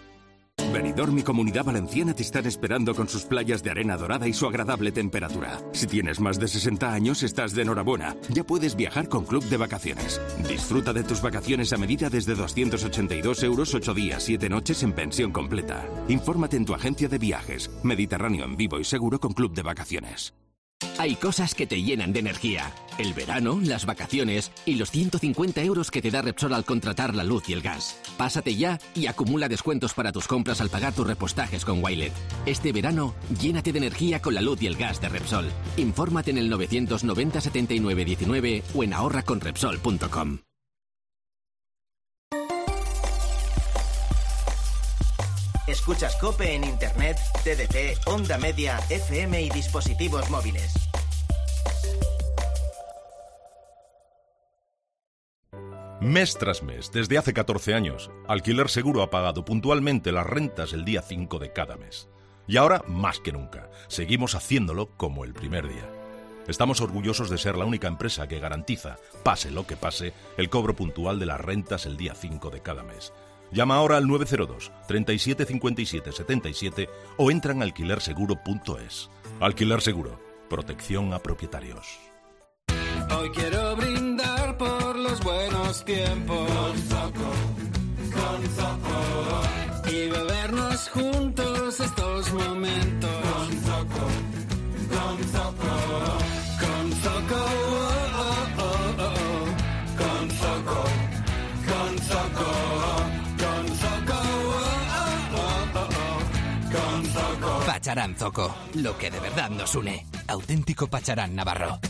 Benidorm y Comunidad Valenciana te están esperando con sus playas de arena dorada y su agradable temperatura. Si tienes más de sesenta años, estás de enhorabuena. Ya puedes viajar con Club de Vacaciones. Disfruta de tus vacaciones a medida desde doscientos ochenta y dos euros, ocho días, siete noches en pensión completa. Infórmate en tu agencia de viajes. Mediterráneo en vivo y seguro con Club de Vacaciones. Hay cosas que te llenan de energía. El verano, las vacaciones y los ciento cincuenta euros que te da Repsol al contratar la luz y el gas. Pásate ya y acumula descuentos para tus compras al pagar tus repostajes con Wilet. Este verano, llénate de energía con la luz y el gas de Repsol. Infórmate en el novecientos noventa setenta y nueve diecinueve o en ahorra con repsol punto com. Escuchas COPE en Internet, T D T, Onda Media, F M y dispositivos móviles. Mes tras mes, desde hace catorce años, Alquiler Seguro ha pagado puntualmente las rentas el día cinco de cada mes. Y ahora, más que nunca, seguimos haciéndolo como el primer día. Estamos orgullosos de ser la única empresa que garantiza, pase lo que pase, el cobro puntual de las rentas el día cinco de cada mes. Llama ahora al nueve cero dos, treinta y siete cincuenta y siete setenta y siete o entra en alquiler seguro punto es. Alquiler Seguro, protección a propietarios. Hoy quiero brindar por los buenos tiempos con Zoco, con Zoco, y bebernos juntos estos momentos con Zoco, con Zoco, con Zoco, oh, oh, oh, oh, con Pacharán Zoco, lo que de verdad nos une. Auténtico Pacharán navarro.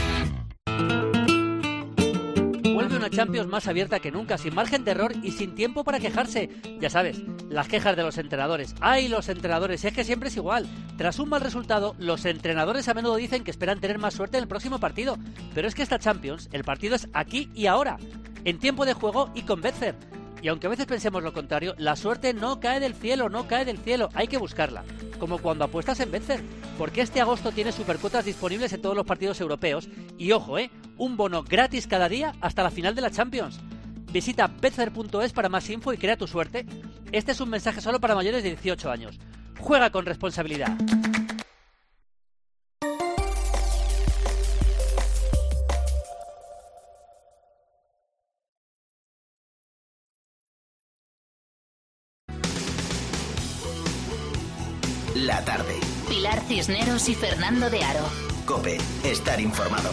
Vuelve una Champions más abierta que nunca, sin margen de error y sin tiempo para quejarse. Ya sabes, las quejas de los entrenadores. ¡Ay, los entrenadores! Es que siempre es igual. Tras un mal resultado, los entrenadores a menudo dicen que esperan tener más suerte en el próximo partido. Pero es que esta Champions, el partido es aquí y ahora, en tiempo de juego y con Betfair. Y aunque a veces pensemos lo contrario, la suerte no cae del cielo, no cae del cielo, hay que buscarla. Como cuando apuestas en Betfair, porque este agosto tiene supercuotas disponibles en todos los partidos europeos. Y ojo, eh, un bono gratis cada día hasta la final de la Champions. Visita betfair punto es para más info y crea tu suerte. Este es un mensaje solo para mayores de dieciocho años. Juega con responsabilidad. La tarde. Pilar Cisneros y Fernando de Aro. COPE. Estar informado.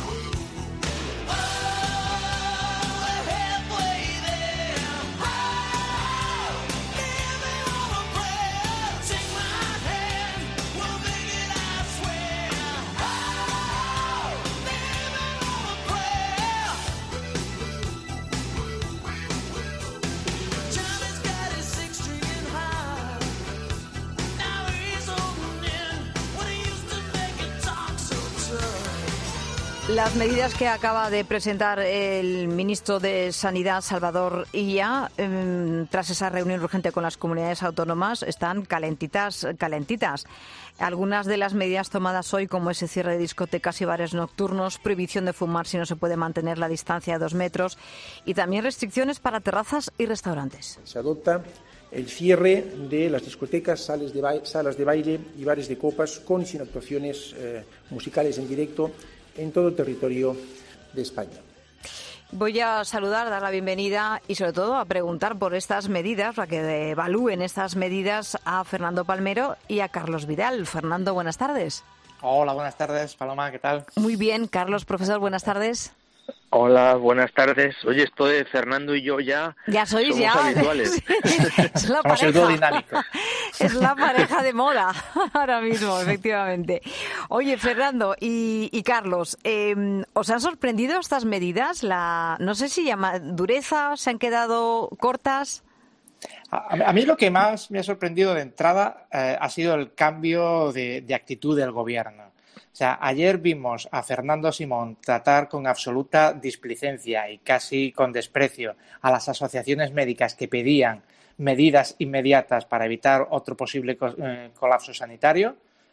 Las medidas que acaba de presentar el ministro de Sanidad, Salvador Illa, eh, tras esa reunión urgente con las comunidades autónomas, están calentitas, calentitas. Algunas de las medidas tomadas hoy, como ese cierre de discotecas y bares nocturnos, prohibición de fumar si no se puede mantener la distancia de dos metros y también restricciones para terrazas y restaurantes. Se adopta el cierre de las discotecas, salas de baile, salas de baile y bares de copas con y sin actuaciones eh, musicales en directo en todo el territorio de España. Voy a saludar, dar la bienvenida y sobre todo a preguntar por estas medidas, para que evalúen estas medidas a Fernando Palmero y a Carlos Vidal. Fernando, buenas tardes. Hola, buenas tardes. Paloma, ¿qué tal? Muy bien. Carlos, profesor, buenas tardes. Hola, buenas tardes. Oye, esto de Fernando y yo ya ya sois somos ya habituales. Sí, es la somos el dúo dinámico. Es la pareja de moda ahora mismo, efectivamente. Oye, Fernando y, y Carlos, eh, ¿os han sorprendido estas medidas? La, no sé si llama dureza, se han quedado cortas. A, a mí lo que más me ha sorprendido de entrada eh, ha sido el cambio de, de actitud del gobierno. O sea, ayer vimos a Fernando Simón tratar con absoluta displicencia y casi con desprecio a las asociaciones médicas que pedían medidas inmediatas para evitar otro posible eh, colapso sanitario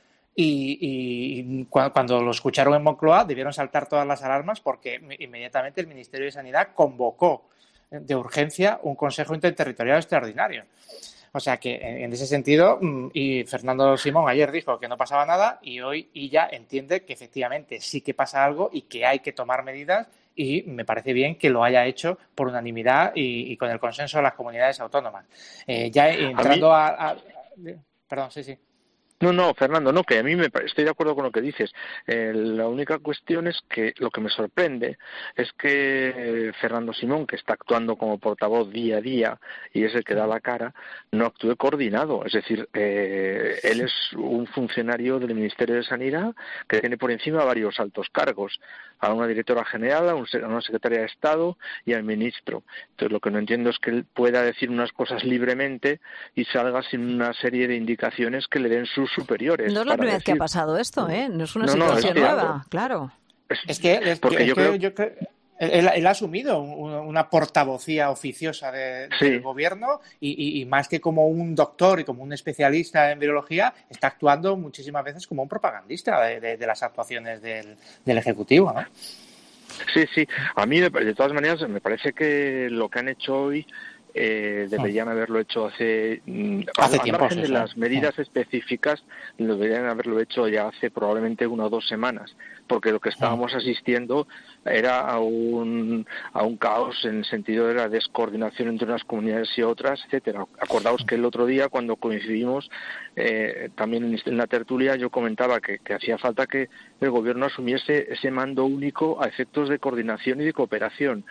y, y cuando, cuando lo escucharon en Moncloa debieron saltar todas las alarmas porque inmediatamente el Ministerio de Sanidad convocó de urgencia un Consejo Interterritorial Extraordinario. O sea que en ese sentido, y Fernando Simón ayer dijo que no pasaba nada y hoy ya entiende que efectivamente sí que pasa algo y que hay que tomar medidas y me parece bien que lo haya hecho por unanimidad y, y con el consenso de las comunidades autónomas. Eh, ya entrando a, a, a... Perdón, sí, sí. No, no, Fernando, no, que a mí me estoy de acuerdo con lo que dices. Eh, la única cuestión es que lo que me sorprende es que Fernando Simón, que está actuando como portavoz día a día y es el que da la cara, no actúe coordinado. Es decir, eh, él es un funcionario del Ministerio de Sanidad que tiene por encima varios altos cargos, a una directora general, a, un, a una secretaria de Estado y al ministro. Entonces, lo que no entiendo es que él pueda decir unas cosas libremente y salga sin una serie de indicaciones que le den sus superiores. No es la primera vez que ha pasado esto, ¿eh? No es una no, situación no, es nueva, claro. Es, es que, es, porque es yo que creo... yo creo... Él, él ha asumido una, una portavocía oficiosa de, sí. del gobierno y, y, y más que como un doctor y como un especialista en virología, está actuando muchísimas veces como un propagandista de, de, de las actuaciones del, del Ejecutivo, ¿no? Sí, sí. A mí, de todas maneras, me parece que lo que han hecho hoy Eh, deberían haberlo hecho hace, hace al tiempo, margen sí, de sí. las medidas específicas, deberían haberlo hecho ya hace probablemente una o dos semanas, porque lo que estábamos asistiendo era a un a un caos en el sentido de la descoordinación entre unas comunidades y otras, etcétera. Acordaos que el otro día cuando coincidimos eh, también en la tertulia yo comentaba que, que hacía falta que el gobierno asumiese ese mando único a efectos de coordinación y de cooperación.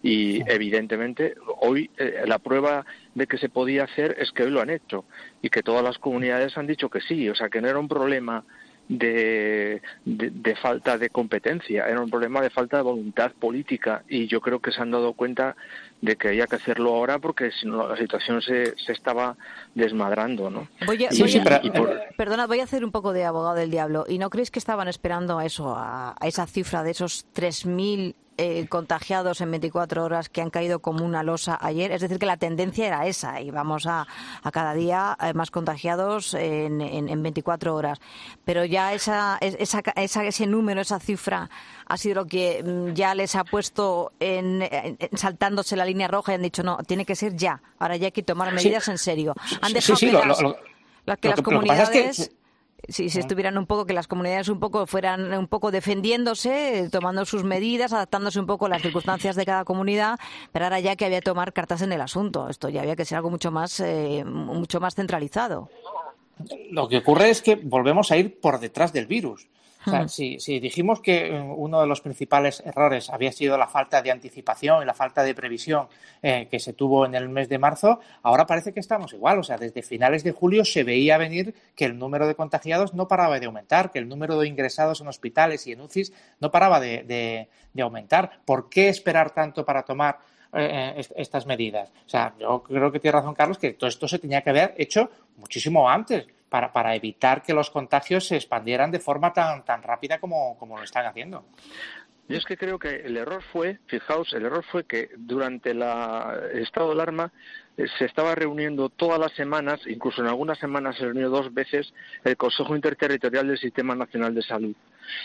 Y evidentemente hoy eh, la prueba de que se podía hacer es que hoy lo han hecho y que todas las comunidades han dicho que sí, o sea que no era un problema de, de, de falta de competencia, era un problema de falta de voluntad política, y yo creo que se han dado cuenta de que había que hacerlo ahora porque si no la situación se, se estaba desmadrando, ¿no? Voy a, y, voy a, y, pero, y por... Perdona, voy a hacer un poco de abogado del diablo. ¿Y no creéis que estaban esperando a eso, a, a esa cifra de esos tres mil eh, contagiados en veinticuatro horas que han caído como una losa ayer? Es decir, que la tendencia era esa y vamos a, a cada día eh, más contagiados en, en, en veinticuatro horas. Pero ya esa, esa, esa, ese número, esa cifra ha sido lo que ya les ha puesto en, en, en saltándose la línea roja y han dicho no, tiene que ser ya. Ahora ya hay que tomar medidas sí. en serio. Han dejado sí, sí, que, lo, las, lo, lo, que las que, comunidades... Que es que... Si, si estuvieran un poco, que las comunidades un poco fueran un poco defendiéndose, tomando sus medidas, adaptándose un poco a las circunstancias de cada comunidad, pero ahora ya que había que tomar cartas en el asunto. Esto ya había que ser algo mucho más, eh, mucho más centralizado. Lo que ocurre es que volvemos a ir por detrás del virus. O sea, si, si dijimos que uno de los principales errores había sido la falta de anticipación y la falta de previsión eh, que se tuvo en el mes de marzo, ahora parece que estamos igual. O sea, desde finales de julio se veía venir que el número de contagiados no paraba de aumentar, que el número de ingresados en hospitales y en U C Is no paraba de, de, de aumentar. ¿Por qué esperar tanto para tomar eh, estas medidas? O sea, yo creo que tiene razón Carlos, que todo esto se tenía que haber hecho muchísimo antes. Para, para evitar que los contagios se expandieran de forma tan, tan rápida como, como lo están haciendo. Yo es que creo que el error fue, fijaos, el error fue que durante la, el estado de alarma eh, se estaba reuniendo todas las semanas, incluso en algunas semanas se reunió dos veces, el Consejo Interterritorial del Sistema Nacional de Salud.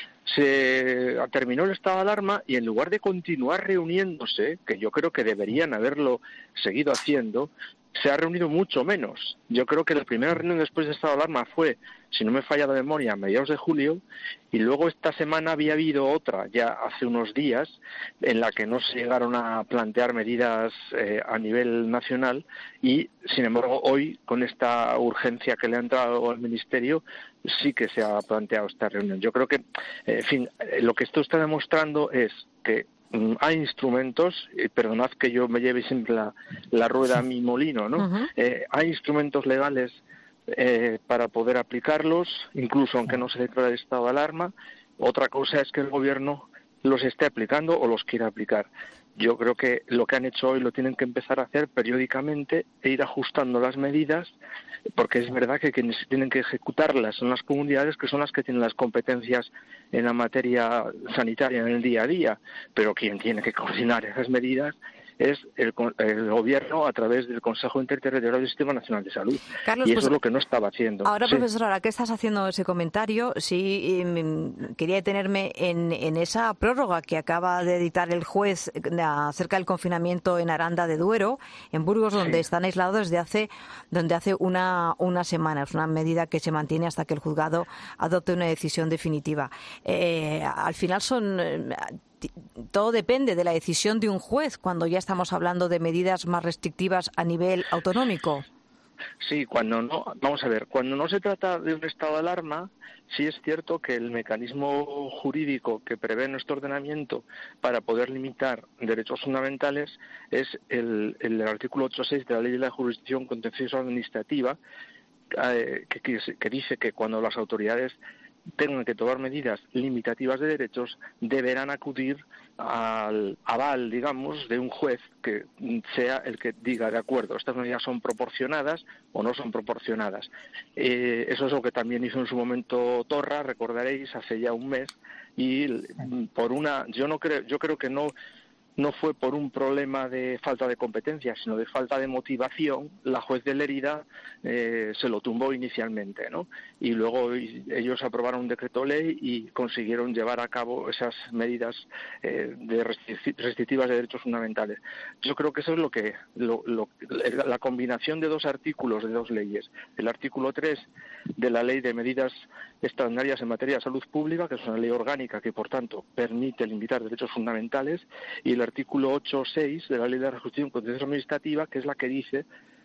Se terminó el estado de alarma y en lugar de continuar reuniéndose, que yo creo que deberían haberlo seguido haciendo, se ha reunido mucho menos. Yo creo que la primera reunión después del estado de alarma fue, si no me falla la memoria, a mediados de julio, y luego esta semana había habido otra, ya hace unos días, en la que no se llegaron a plantear medidas eh, a nivel nacional, y sin embargo hoy, con esta urgencia que le ha entrado al Ministerio, sí que se ha planteado esta reunión. Yo creo que, eh, en fin, eh, lo que esto está demostrando es que hay instrumentos, eh, perdonad que yo me lleve siempre la, la rueda a mi molino, ¿no? Uh-huh. Eh, hay instrumentos legales eh, para poder aplicarlos, incluso aunque no se declare el estado de alarma. Otra cosa es que el gobierno los esté aplicando o los quiera aplicar. Yo creo que lo que han hecho hoy lo tienen que empezar a hacer periódicamente e ir ajustando las medidas, porque es verdad que quienes tienen que ejecutarlas son las comunidades, que son las que tienen las competencias en la materia sanitaria en el día a día, pero quien tiene que coordinar esas medidas es el, el gobierno a través del Consejo Interterritorial del Sistema Nacional de Salud. Carlos, y eso pues, es lo que no estaba haciendo. Ahora, sí. profesor, ahora que estás haciendo ese comentario, sí eh, quería detenerme en, en esa prórroga que acaba de editar el juez acerca del confinamiento en Aranda de Duero, en Burgos, donde sí. están aislados desde hace, donde hace una, una semana. Es una medida que se mantiene hasta que el juzgado adopte una decisión definitiva. Eh, al final son... Eh, todo depende de la decisión de un juez cuando ya estamos hablando de medidas más restrictivas a nivel autonómico. Sí, cuando no, vamos a ver, cuando no se trata de un estado de alarma, sí es cierto que el mecanismo jurídico que prevé nuestro ordenamiento para poder limitar derechos fundamentales es el, el artículo ocho punto seis de la Ley de la Jurisdicción Contencioso Administrativa, eh, que, que, que dice que cuando las autoridades tengan que tomar medidas limitativas de derechos, deberán acudir al aval, digamos, de un juez que sea el que diga, de acuerdo, estas medidas son proporcionadas o no son proporcionadas. Eh, eso es lo que también hizo en su momento Torra, recordaréis, hace ya un mes, y por una, yo no creo, yo creo que no no fue por un problema de falta de competencia, sino de falta de motivación, la juez de Lérida eh, se lo tumbó inicialmente, ¿no? Y luego ellos aprobaron un decreto ley y consiguieron llevar a cabo esas medidas eh, de restrictivas de derechos fundamentales. Yo creo que eso es lo que lo, lo, la combinación de dos artículos de dos leyes, el artículo tres de la Ley de Medidas Extraordinarias en Materia de Salud Pública, que es una ley orgánica que por tanto permite limitar derechos fundamentales, y el artículo ocho punto seis de la Ley de la Justicia Contencioso Administrativa, que es la que dice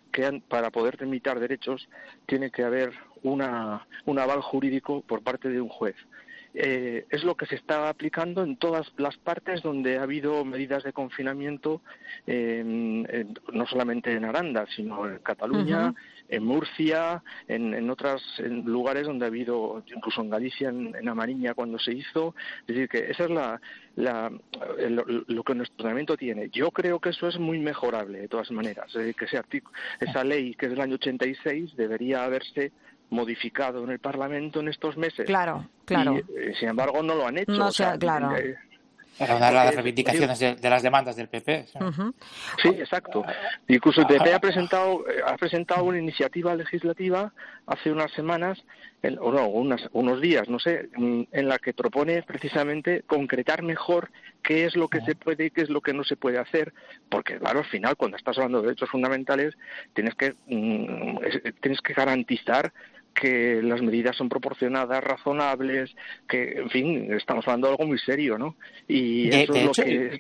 que para poder tramitar derechos tiene que haber una, un aval jurídico por parte de un juez. Eh, es lo que se está aplicando en todas las partes donde ha habido medidas de confinamiento, eh, en, no solamente en Aranda, sino en Cataluña, uh-huh. en Murcia, en, en otros lugares donde ha habido, incluso en Galicia, en, en Amariña cuando se hizo. Es decir, que esa es la, la lo, lo que nuestro ordenamiento tiene. Yo creo que eso es muy mejorable, de todas maneras. Es decir, que ese artículo, esa ley que es del año ochenta y seis debería haberse modificado en el Parlamento en estos meses. Claro, claro. Y, eh, sin embargo, no lo han hecho. No, o sea, claro. Eh, Era una de las reivindicaciones de, de las demandas del P P. ¿Sí? Uh-huh. Sí, exacto. Incluso el P P ha presentado ha presentado una iniciativa legislativa hace unas semanas, el, o no, unas, unos días, no sé, en la que propone precisamente concretar mejor qué es lo que se puede y qué es lo que no se puede hacer, porque claro, al final, cuando estás hablando de derechos fundamentales, tienes que mm, tienes que garantizar que las medidas son proporcionadas, razonables, que, en fin, estamos hablando de algo muy serio, ¿no? Y de, eso de es hecho, lo que...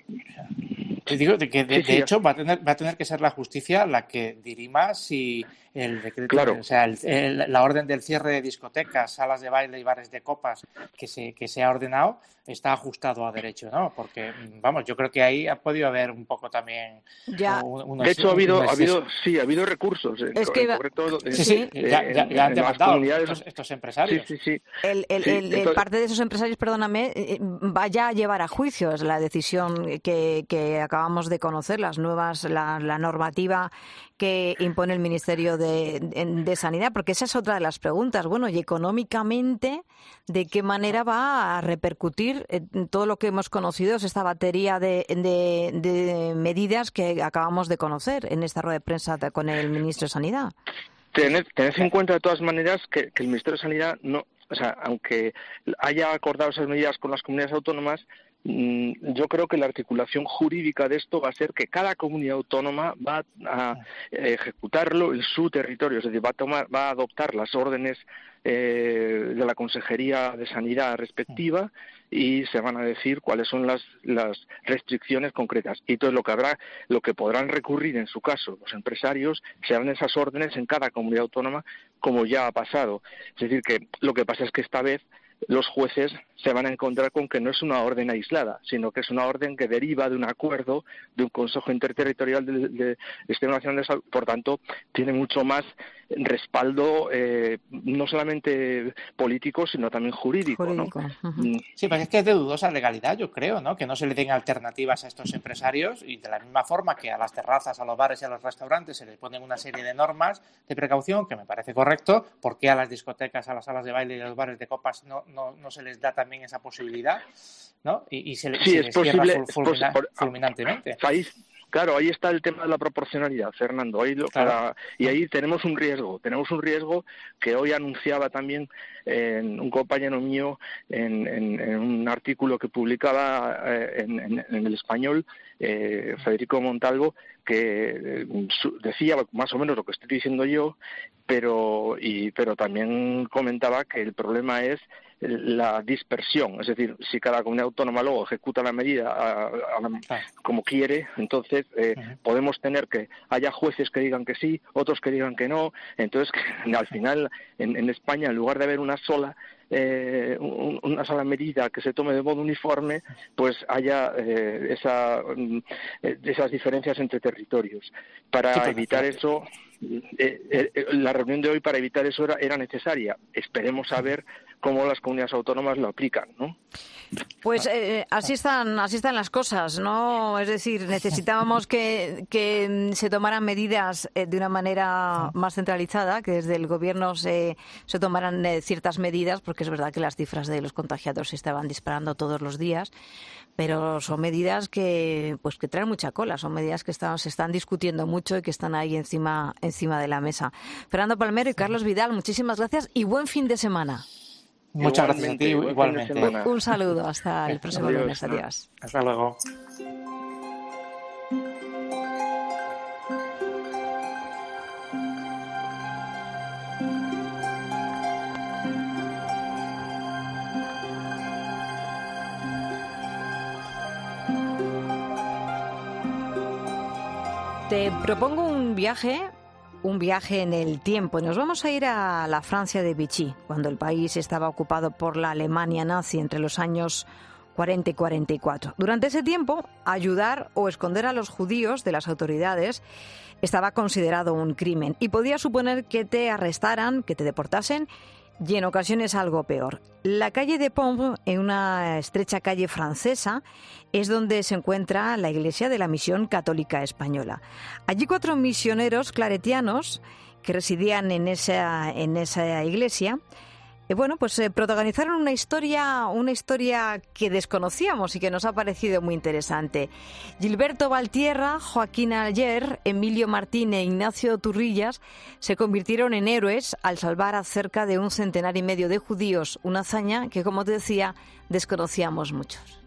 Te digo que de, sí, sí, de hecho va a tener va a tener que ser la justicia la que dirima si el decreto, claro. o sea, el, el, la orden del cierre de discotecas, salas de baile y bares de copas que se que se ha ordenado está ajustado a derecho, ¿no? Porque vamos, yo creo que ahí ha podido haber un poco también. Ya. Unos, de hecho ha habido unos, ha habido sí ha habido recursos. En, es que en concreto, sí sí eh, ya, ya, ya han demandado comunidades... estos, estos empresarios. Sí sí sí. El, el, sí, el, entonces... parte de esos empresarios, perdóname, vaya a llevar a juicio es la decisión que, que acabamos de conocer, las nuevas la, la normativa que impone el Ministerio de, de, de Sanidad, porque esa es otra de las preguntas. Bueno, y económicamente, ¿de qué manera va a repercutir en todo lo que hemos conocido, es esta batería de, de, de medidas que acabamos de conocer en esta rueda de prensa con el Ministro de Sanidad? Tened, tened en cuenta de todas maneras que, que el Ministerio de Sanidad no, o sea, aunque haya acordado esas medidas con las comunidades autónomas, yo creo que la articulación jurídica de esto va a ser que cada comunidad autónoma va a ejecutarlo en su territorio, es decir, va a tomar, va a adoptar las órdenes eh, de la Consejería de Sanidad respectiva y se van a decir cuáles son las, las restricciones concretas. Y entonces lo que habrá, lo que podrán recurrir en su caso los empresarios serán esas órdenes en cada comunidad autónoma, como ya ha pasado. Es decir, que lo que pasa es que esta vez los jueces se van a encontrar con que no es una orden aislada, sino que es una orden que deriva de un acuerdo de un Consejo Interterritorial de, de Sistema Nacional de Salud. Por tanto, tiene mucho más respaldo, eh, no solamente político, sino también jurídico. jurídico. ¿No? Uh-huh. Sí, porque es que es de dudosa legalidad, yo creo, ¿no? Que no se le den alternativas a estos empresarios y de la misma forma que a las terrazas, a los bares y a los restaurantes se les ponen una serie de normas de precaución, que me parece correcto, ¿por qué a las discotecas, a las salas de baile y a los bares de copas no, no, no se les da también esa posibilidad, ¿no? Y, y se, sí, se es les posible, cierra fulmina, por, fulminantemente. Ahí, claro, ahí está el tema de la proporcionalidad, Fernando. Ahí lo, claro. para, y ahí tenemos un riesgo. Tenemos un riesgo que hoy anunciaba también eh, un compañero mío en, en, en un artículo que publicaba eh, en, en, en El Español, eh, Federico Montalvo, que eh, su, decía más o menos lo que estoy diciendo yo, pero y pero también comentaba que el problema es la dispersión, es decir, si cada comunidad autónoma luego ejecuta la medida a, a, como quiere, entonces eh, uh-huh. podemos tener que haya jueces que digan que sí, otros que digan que no, entonces que, al final en, en España, en lugar de haber una sola eh, un, una sola medida que se tome de modo uniforme, pues haya eh, esa, eh, esas diferencias entre territorios. Para sí, evitar eso, eh, eh, la reunión de hoy para evitar eso era, era necesaria. Esperemos a ver cómo las comunidades autónomas lo aplican, ¿no? Pues eh, así están, así están las cosas, ¿no? Es decir, necesitábamos que, que se tomaran medidas eh, de una manera más centralizada, que desde el gobierno se, se tomaran eh, ciertas medidas, porque es verdad que las cifras de los contagiados se estaban disparando todos los días, pero son medidas que, pues, que traen mucha cola, son medidas que están, se están discutiendo mucho y que están ahí encima, encima de la mesa. Fernando Palmero y Carlos Vidal, muchísimas gracias y buen fin de semana. Muchas gracias a ti, igualmente. Un saludo, hasta el próximo Adiós, lunes. Adiós. Hasta luego. Te propongo un viaje un viaje en el tiempo. Nos vamos a ir a la Francia de Vichy, cuando el país estaba ocupado por la Alemania nazi entre los años cuarenta y cuarenta y cuatro. Durante ese tiempo, ayudar o esconder a los judíos de las autoridades estaba considerado un crimen y podía suponer que te arrestaran, que te deportasen y en ocasiones algo peor. La calle de Pont, en una estrecha calle francesa, es donde se encuentra la iglesia de la Misión Católica Española. Allí cuatro misioneros claretianos que residían en esa, en esa iglesia, eh, bueno, pues eh, protagonizaron una historia, una historia que desconocíamos y que nos ha parecido muy interesante. Gilberto Valtierra, Joaquín Ayer, Emilio Martín e Ignacio Turrillas se convirtieron en héroes al salvar a cerca de un centenar y medio de judíos, una hazaña que, como te decía, desconocíamos muchos.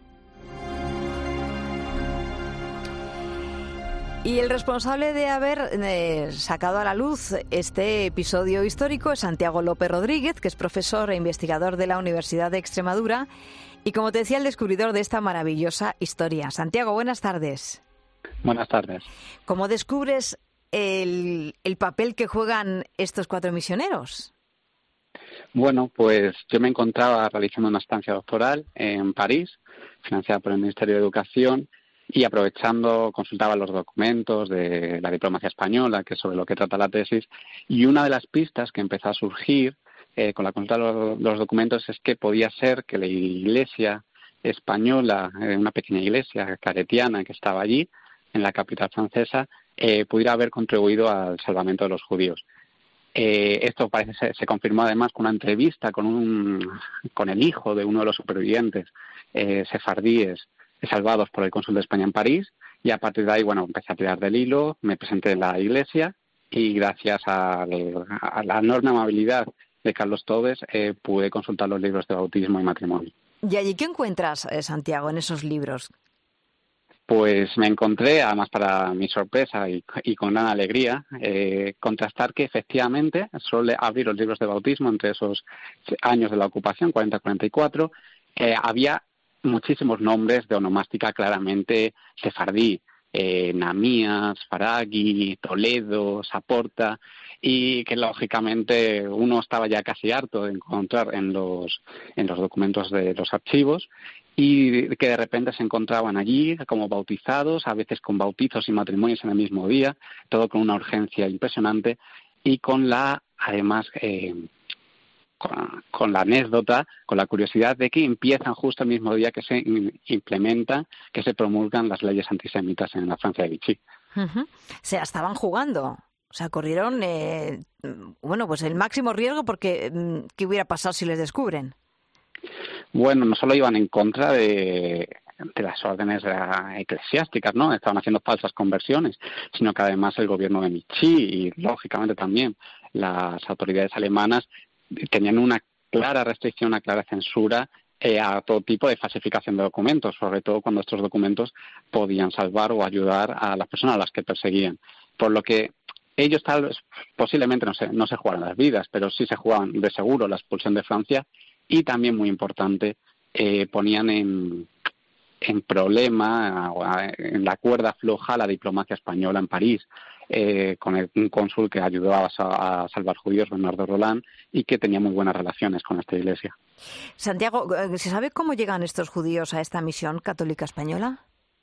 Y el responsable de haber eh, sacado a la luz este episodio histórico es Santiago López Rodríguez, que es profesor e investigador de la Universidad de Extremadura y, como te decía, el descubridor de esta maravillosa historia. Santiago, buenas tardes. Buenas tardes. ¿Cómo descubres el, el papel que juegan estos cuatro misioneros? Bueno, pues yo me encontraba realizando una estancia doctoral en París, financiada por el Ministerio de Educación, y aprovechando consultaba los documentos de la diplomacia española, que es sobre lo que trata la tesis, y una de las pistas que empezó a surgir eh, con la consulta de los, los documentos es que podía ser que la iglesia española, eh, una pequeña iglesia claretiana que estaba allí, en la capital francesa, eh, pudiera haber contribuido al salvamento de los judíos. Eh, esto parece se, se confirmó además con una entrevista con un con el hijo de uno de los supervivientes eh, sefardíes salvados por el cónsul de España en París, y a partir de ahí, bueno, empecé a tirar del hilo, me presenté en la iglesia y gracias a, a la enorme amabilidad de Carlos Tobes eh, pude consultar los libros de bautismo y matrimonio. ¿Y allí qué encuentras, eh, Santiago, en esos libros? Pues me encontré, además para mi sorpresa y, y con gran alegría, eh, contrastar que efectivamente, solo abrir los libros de bautismo entre esos años de la ocupación, cuarenta a cuarenta y cuatro, eh, había muchísimos nombres de onomástica claramente sefardí, eh, Namías, Faragui, Toledo, Saporta, y que lógicamente uno estaba ya casi harto de encontrar en los en los documentos de los archivos, y que de repente se encontraban allí como bautizados, a veces con bautizos y matrimonios en el mismo día, todo con una urgencia impresionante y con la, además, eh, Con, con la anécdota, con la curiosidad de que empiezan justo el mismo día que se implementan, que se promulgan las leyes antisemitas en la Francia de Vichy. Uh-huh. O sea, estaban jugando, o sea, corrieron, eh, bueno, pues el máximo riesgo porque ¿qué hubiera pasado si les descubren? Bueno, no solo iban en contra de, de las órdenes eclesiásticas, ¿no? Estaban haciendo falsas conversiones, sino que además el gobierno de Vichy y, lógicamente, también las autoridades alemanas tenían una clara restricción, una clara censura eh, a todo tipo de falsificación de documentos, sobre todo cuando estos documentos podían salvar o ayudar a las personas a las que perseguían. Por lo que ellos tal vez, posiblemente no se, no se jugaran las vidas, pero sí se jugaban de seguro la expulsión de Francia y también, muy importante, eh, ponían en, en problema, en la cuerda floja, la diplomacia española en París. Eh, con el, un cónsul que ayudó a, a salvar judíos, Bernardo Roland, y que tenía muy buenas relaciones con esta iglesia. Santiago, ¿se sabe cómo llegan estos judíos a esta misión católica española?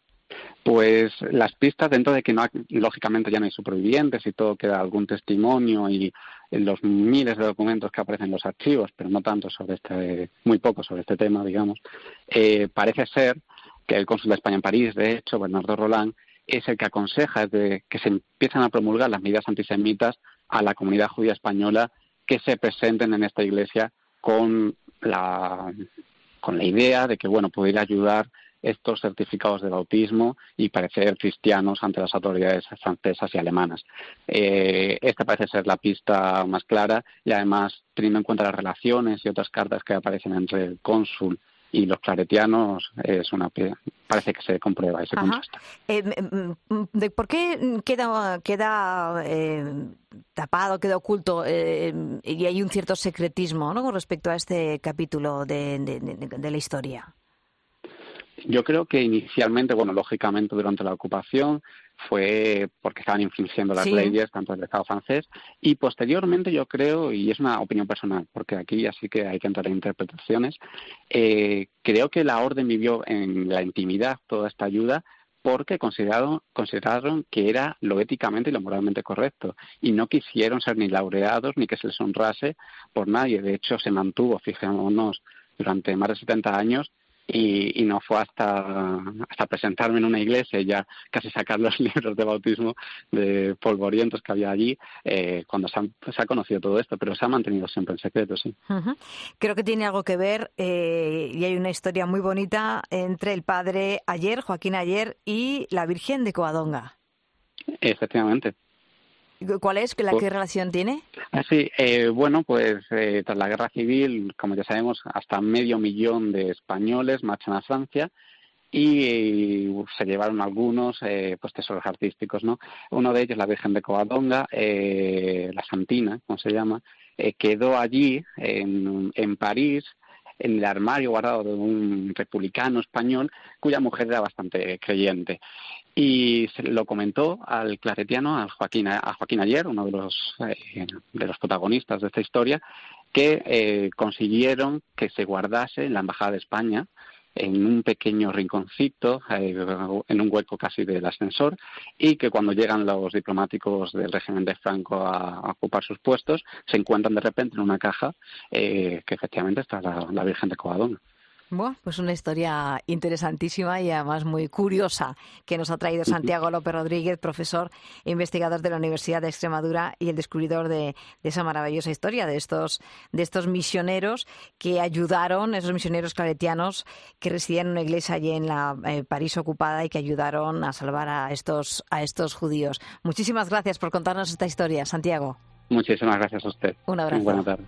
Pues las pistas, dentro de que no, lógicamente ya no hay supervivientes y todo queda algún testimonio y los miles de documentos que aparecen en los archivos, pero no tanto sobre este, muy poco sobre este tema, digamos, eh, parece ser que el cónsul de España en París, de hecho, Bernardo Roland, es el que aconseja de que se empiezan a promulgar las medidas antisemitas a la comunidad judía española que se presenten en esta iglesia con la con la idea de que, bueno, pudiera ayudar estos certificados de bautismo y parecer cristianos ante las autoridades francesas y alemanas. Eh, esta parece ser la pista más clara y, además, teniendo en cuenta las relaciones y otras cartas que aparecen entre el cónsul y los claretianos, es una parece que se comprueba y se contrasta. Eh, ¿de ¿Por qué queda queda eh, tapado, queda oculto eh, y hay un cierto secretismo, ¿no?, con respecto a este capítulo de, de, de, de la historia? Yo creo que inicialmente, bueno, lógicamente durante la ocupación fue porque estaban infringiendo las Sí. leyes tanto del Estado francés, y posteriormente yo creo, y es una opinión personal, porque aquí ya sí que hay que entrar en interpretaciones, eh, creo que la orden vivió en la intimidad toda esta ayuda porque consideraron, consideraron que era lo éticamente y lo moralmente correcto, y no quisieron ser ni laureados ni que se les honrase por nadie. De hecho, se mantuvo, fijémonos, durante más de setenta años, y, y no fue hasta hasta presentarme en una iglesia y ya casi sacar los libros de bautismo de polvorientos que había allí, eh, cuando se, han, se ha conocido todo esto, pero se ha mantenido siempre en secreto, sí. Uh-huh. Creo que tiene algo que ver, eh, y hay una historia muy bonita entre el padre Ayer, Joaquín Ayer, y la Virgen de Covadonga. Efectivamente. ¿Cuál es? ¿La qué relación tiene? Sí, eh, bueno, pues eh, tras la guerra civil, como ya sabemos, hasta medio millón de españoles marchan a Francia y eh, se llevaron algunos eh, pues tesoros artísticos, ¿no? Uno de ellos, la Virgen de Covadonga, eh, la Santina, como se llama, eh, quedó allí en, en París, en el armario guardado de un republicano español cuya mujer era bastante creyente. Y se lo comentó al claretiano, al Joaquín, a Joaquín Ayer, uno de los eh, de los protagonistas de esta historia, que eh, consiguieron que se guardase en la Embajada de España, en un pequeño rinconcito, eh, en un hueco casi del ascensor, y que cuando llegan los diplomáticos del régimen de Franco a, a ocupar sus puestos, se encuentran de repente en una caja eh, que efectivamente está la, la Virgen de Covadonga. Bueno, pues una historia interesantísima y además muy curiosa que nos ha traído Santiago López Rodríguez, profesor e investigador de la Universidad de Extremadura y el descubridor de, de esa maravillosa historia de estos, de estos misioneros que ayudaron, esos misioneros claretianos que residían en una iglesia allí en la eh, París ocupada y que ayudaron a salvar a estos, a estos judíos. Muchísimas gracias por contarnos esta historia, Santiago. Muchísimas gracias a usted. Un abrazo. Buenas tardes.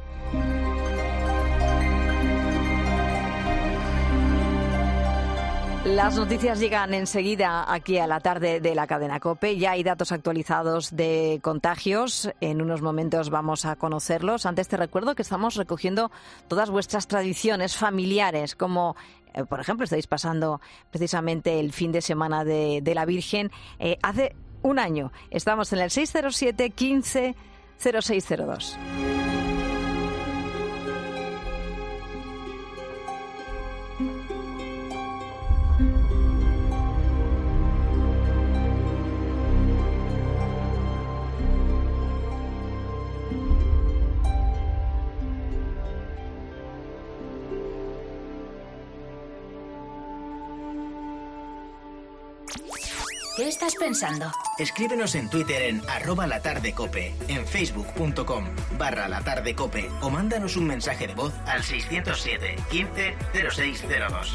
Las noticias llegan enseguida aquí a la tarde de la cadena COPE. Ya hay datos actualizados de contagios. En unos momentos vamos a conocerlos. Antes te recuerdo que estamos recogiendo todas vuestras tradiciones familiares, como eh, por ejemplo estáis pasando precisamente el fin de semana de, de la Virgen. Eh, hace un año estamos en el seis cero siete, quince, cero seis cero dos. ¿Qué estás pensando? Escríbenos en Twitter en arroba latardecope, en facebook.com barra latardecope o mándanos un mensaje de voz al seiscientos siete, quince, cero seis cero dos.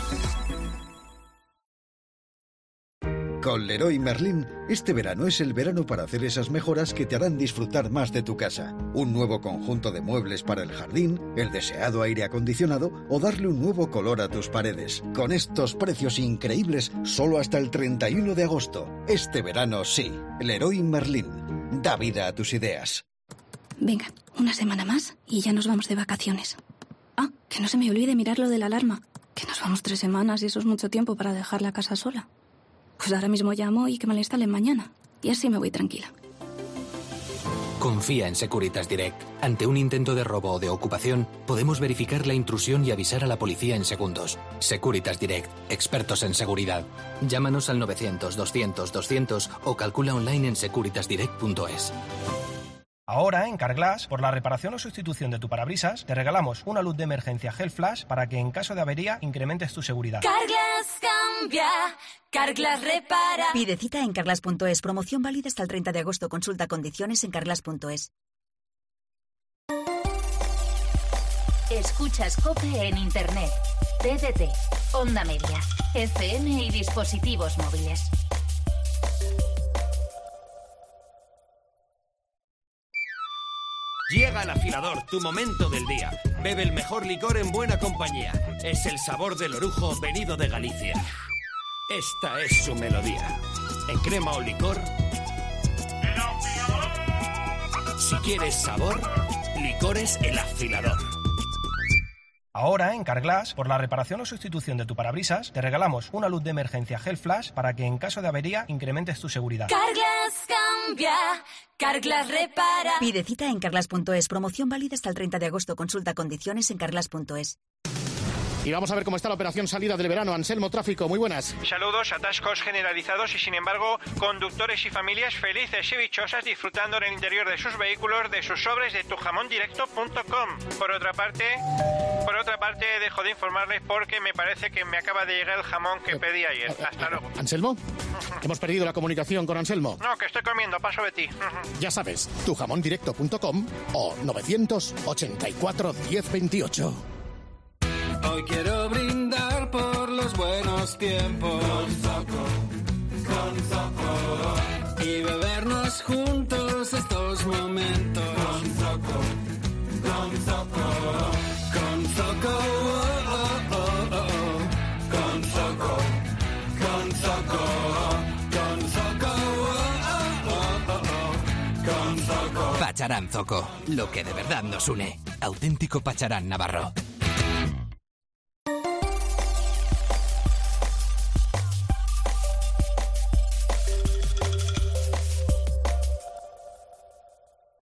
Con Leroy Merlin, este verano es el verano para hacer esas mejoras que te harán disfrutar más de tu casa. Un nuevo conjunto de muebles para el jardín, el deseado aire acondicionado o darle un nuevo color a tus paredes. Con estos precios increíbles, solo hasta el treinta y uno de agosto. Este verano sí. Leroy Merlin. Da vida a tus ideas. Venga, una semana más y ya nos vamos de vacaciones. Ah, que no se me olvide mirar lo de la alarma. Que nos vamos tres semanas y eso es mucho tiempo para dejar la casa sola. Pues ahora mismo llamo y que me la instalen mañana. Y así me voy tranquila. Confía en Securitas Direct. Ante un intento de robo o de ocupación, podemos verificar la intrusión y avisar a la policía en segundos. Securitas Direct. Expertos en seguridad. Llámanos al novecientos, doscientos, doscientos o calcula online en securitas direct punto es. Ahora, en Carglass, por la reparación o sustitución de tu parabrisas, te regalamos una luz de emergencia Gel Flash para que en caso de avería incrementes tu seguridad. Carglass cambia, Carglass repara. Pide cita en carglass punto es. Promoción válida hasta el treinta de agosto. Consulta condiciones en carglass punto es. Escuchas COPE en Internet, T D T, Onda Media, F M y dispositivos móviles. Llega al afilador, tu momento del día. Bebe el mejor licor en buena compañía. Es el sabor del orujo venido de Galicia. Esta es su melodía. En crema o licor. Si quieres sabor, Licores El Afilador. Ahora, en Carglass, por la reparación o sustitución de tu parabrisas, te regalamos una luz de emergencia G E L Flash para que en caso de avería incrementes tu seguridad. Carglass cambia, Carglass repara. Pide cita en carglass punto es. Promoción válida hasta el treinta de agosto. Consulta condiciones en carglass punto es. Y vamos a ver cómo está la operación salida del verano. Anselmo Tráfico, muy buenas. Saludos, atascos generalizados y sin embargo conductores y familias felices y dichosas disfrutando en el interior de sus vehículos de sus sobres de tu jamón directo punto com. Por otra parte, por otra parte dejo de informarles porque me parece que me acaba de llegar el jamón que pedí ayer. Hasta luego. ¿Anselmo? Hemos perdido la comunicación con Anselmo. No, que estoy comiendo, paso de ti. Ya sabes, tu jamón directo punto com o novecientos ochenta y cuatro diez veintiocho. Hoy quiero brindar por los buenos tiempos con Zoco, con Zoco, y bebernos juntos estos momentos con Zoco, con Zoco, con Zoco, oh, oh, oh, oh. Con Zoco, con Zoco, con Zoco, oh, oh, oh, oh. Con Zoco. Pacharán Zoco, lo que de verdad nos une. Auténtico Pacharán Navarro.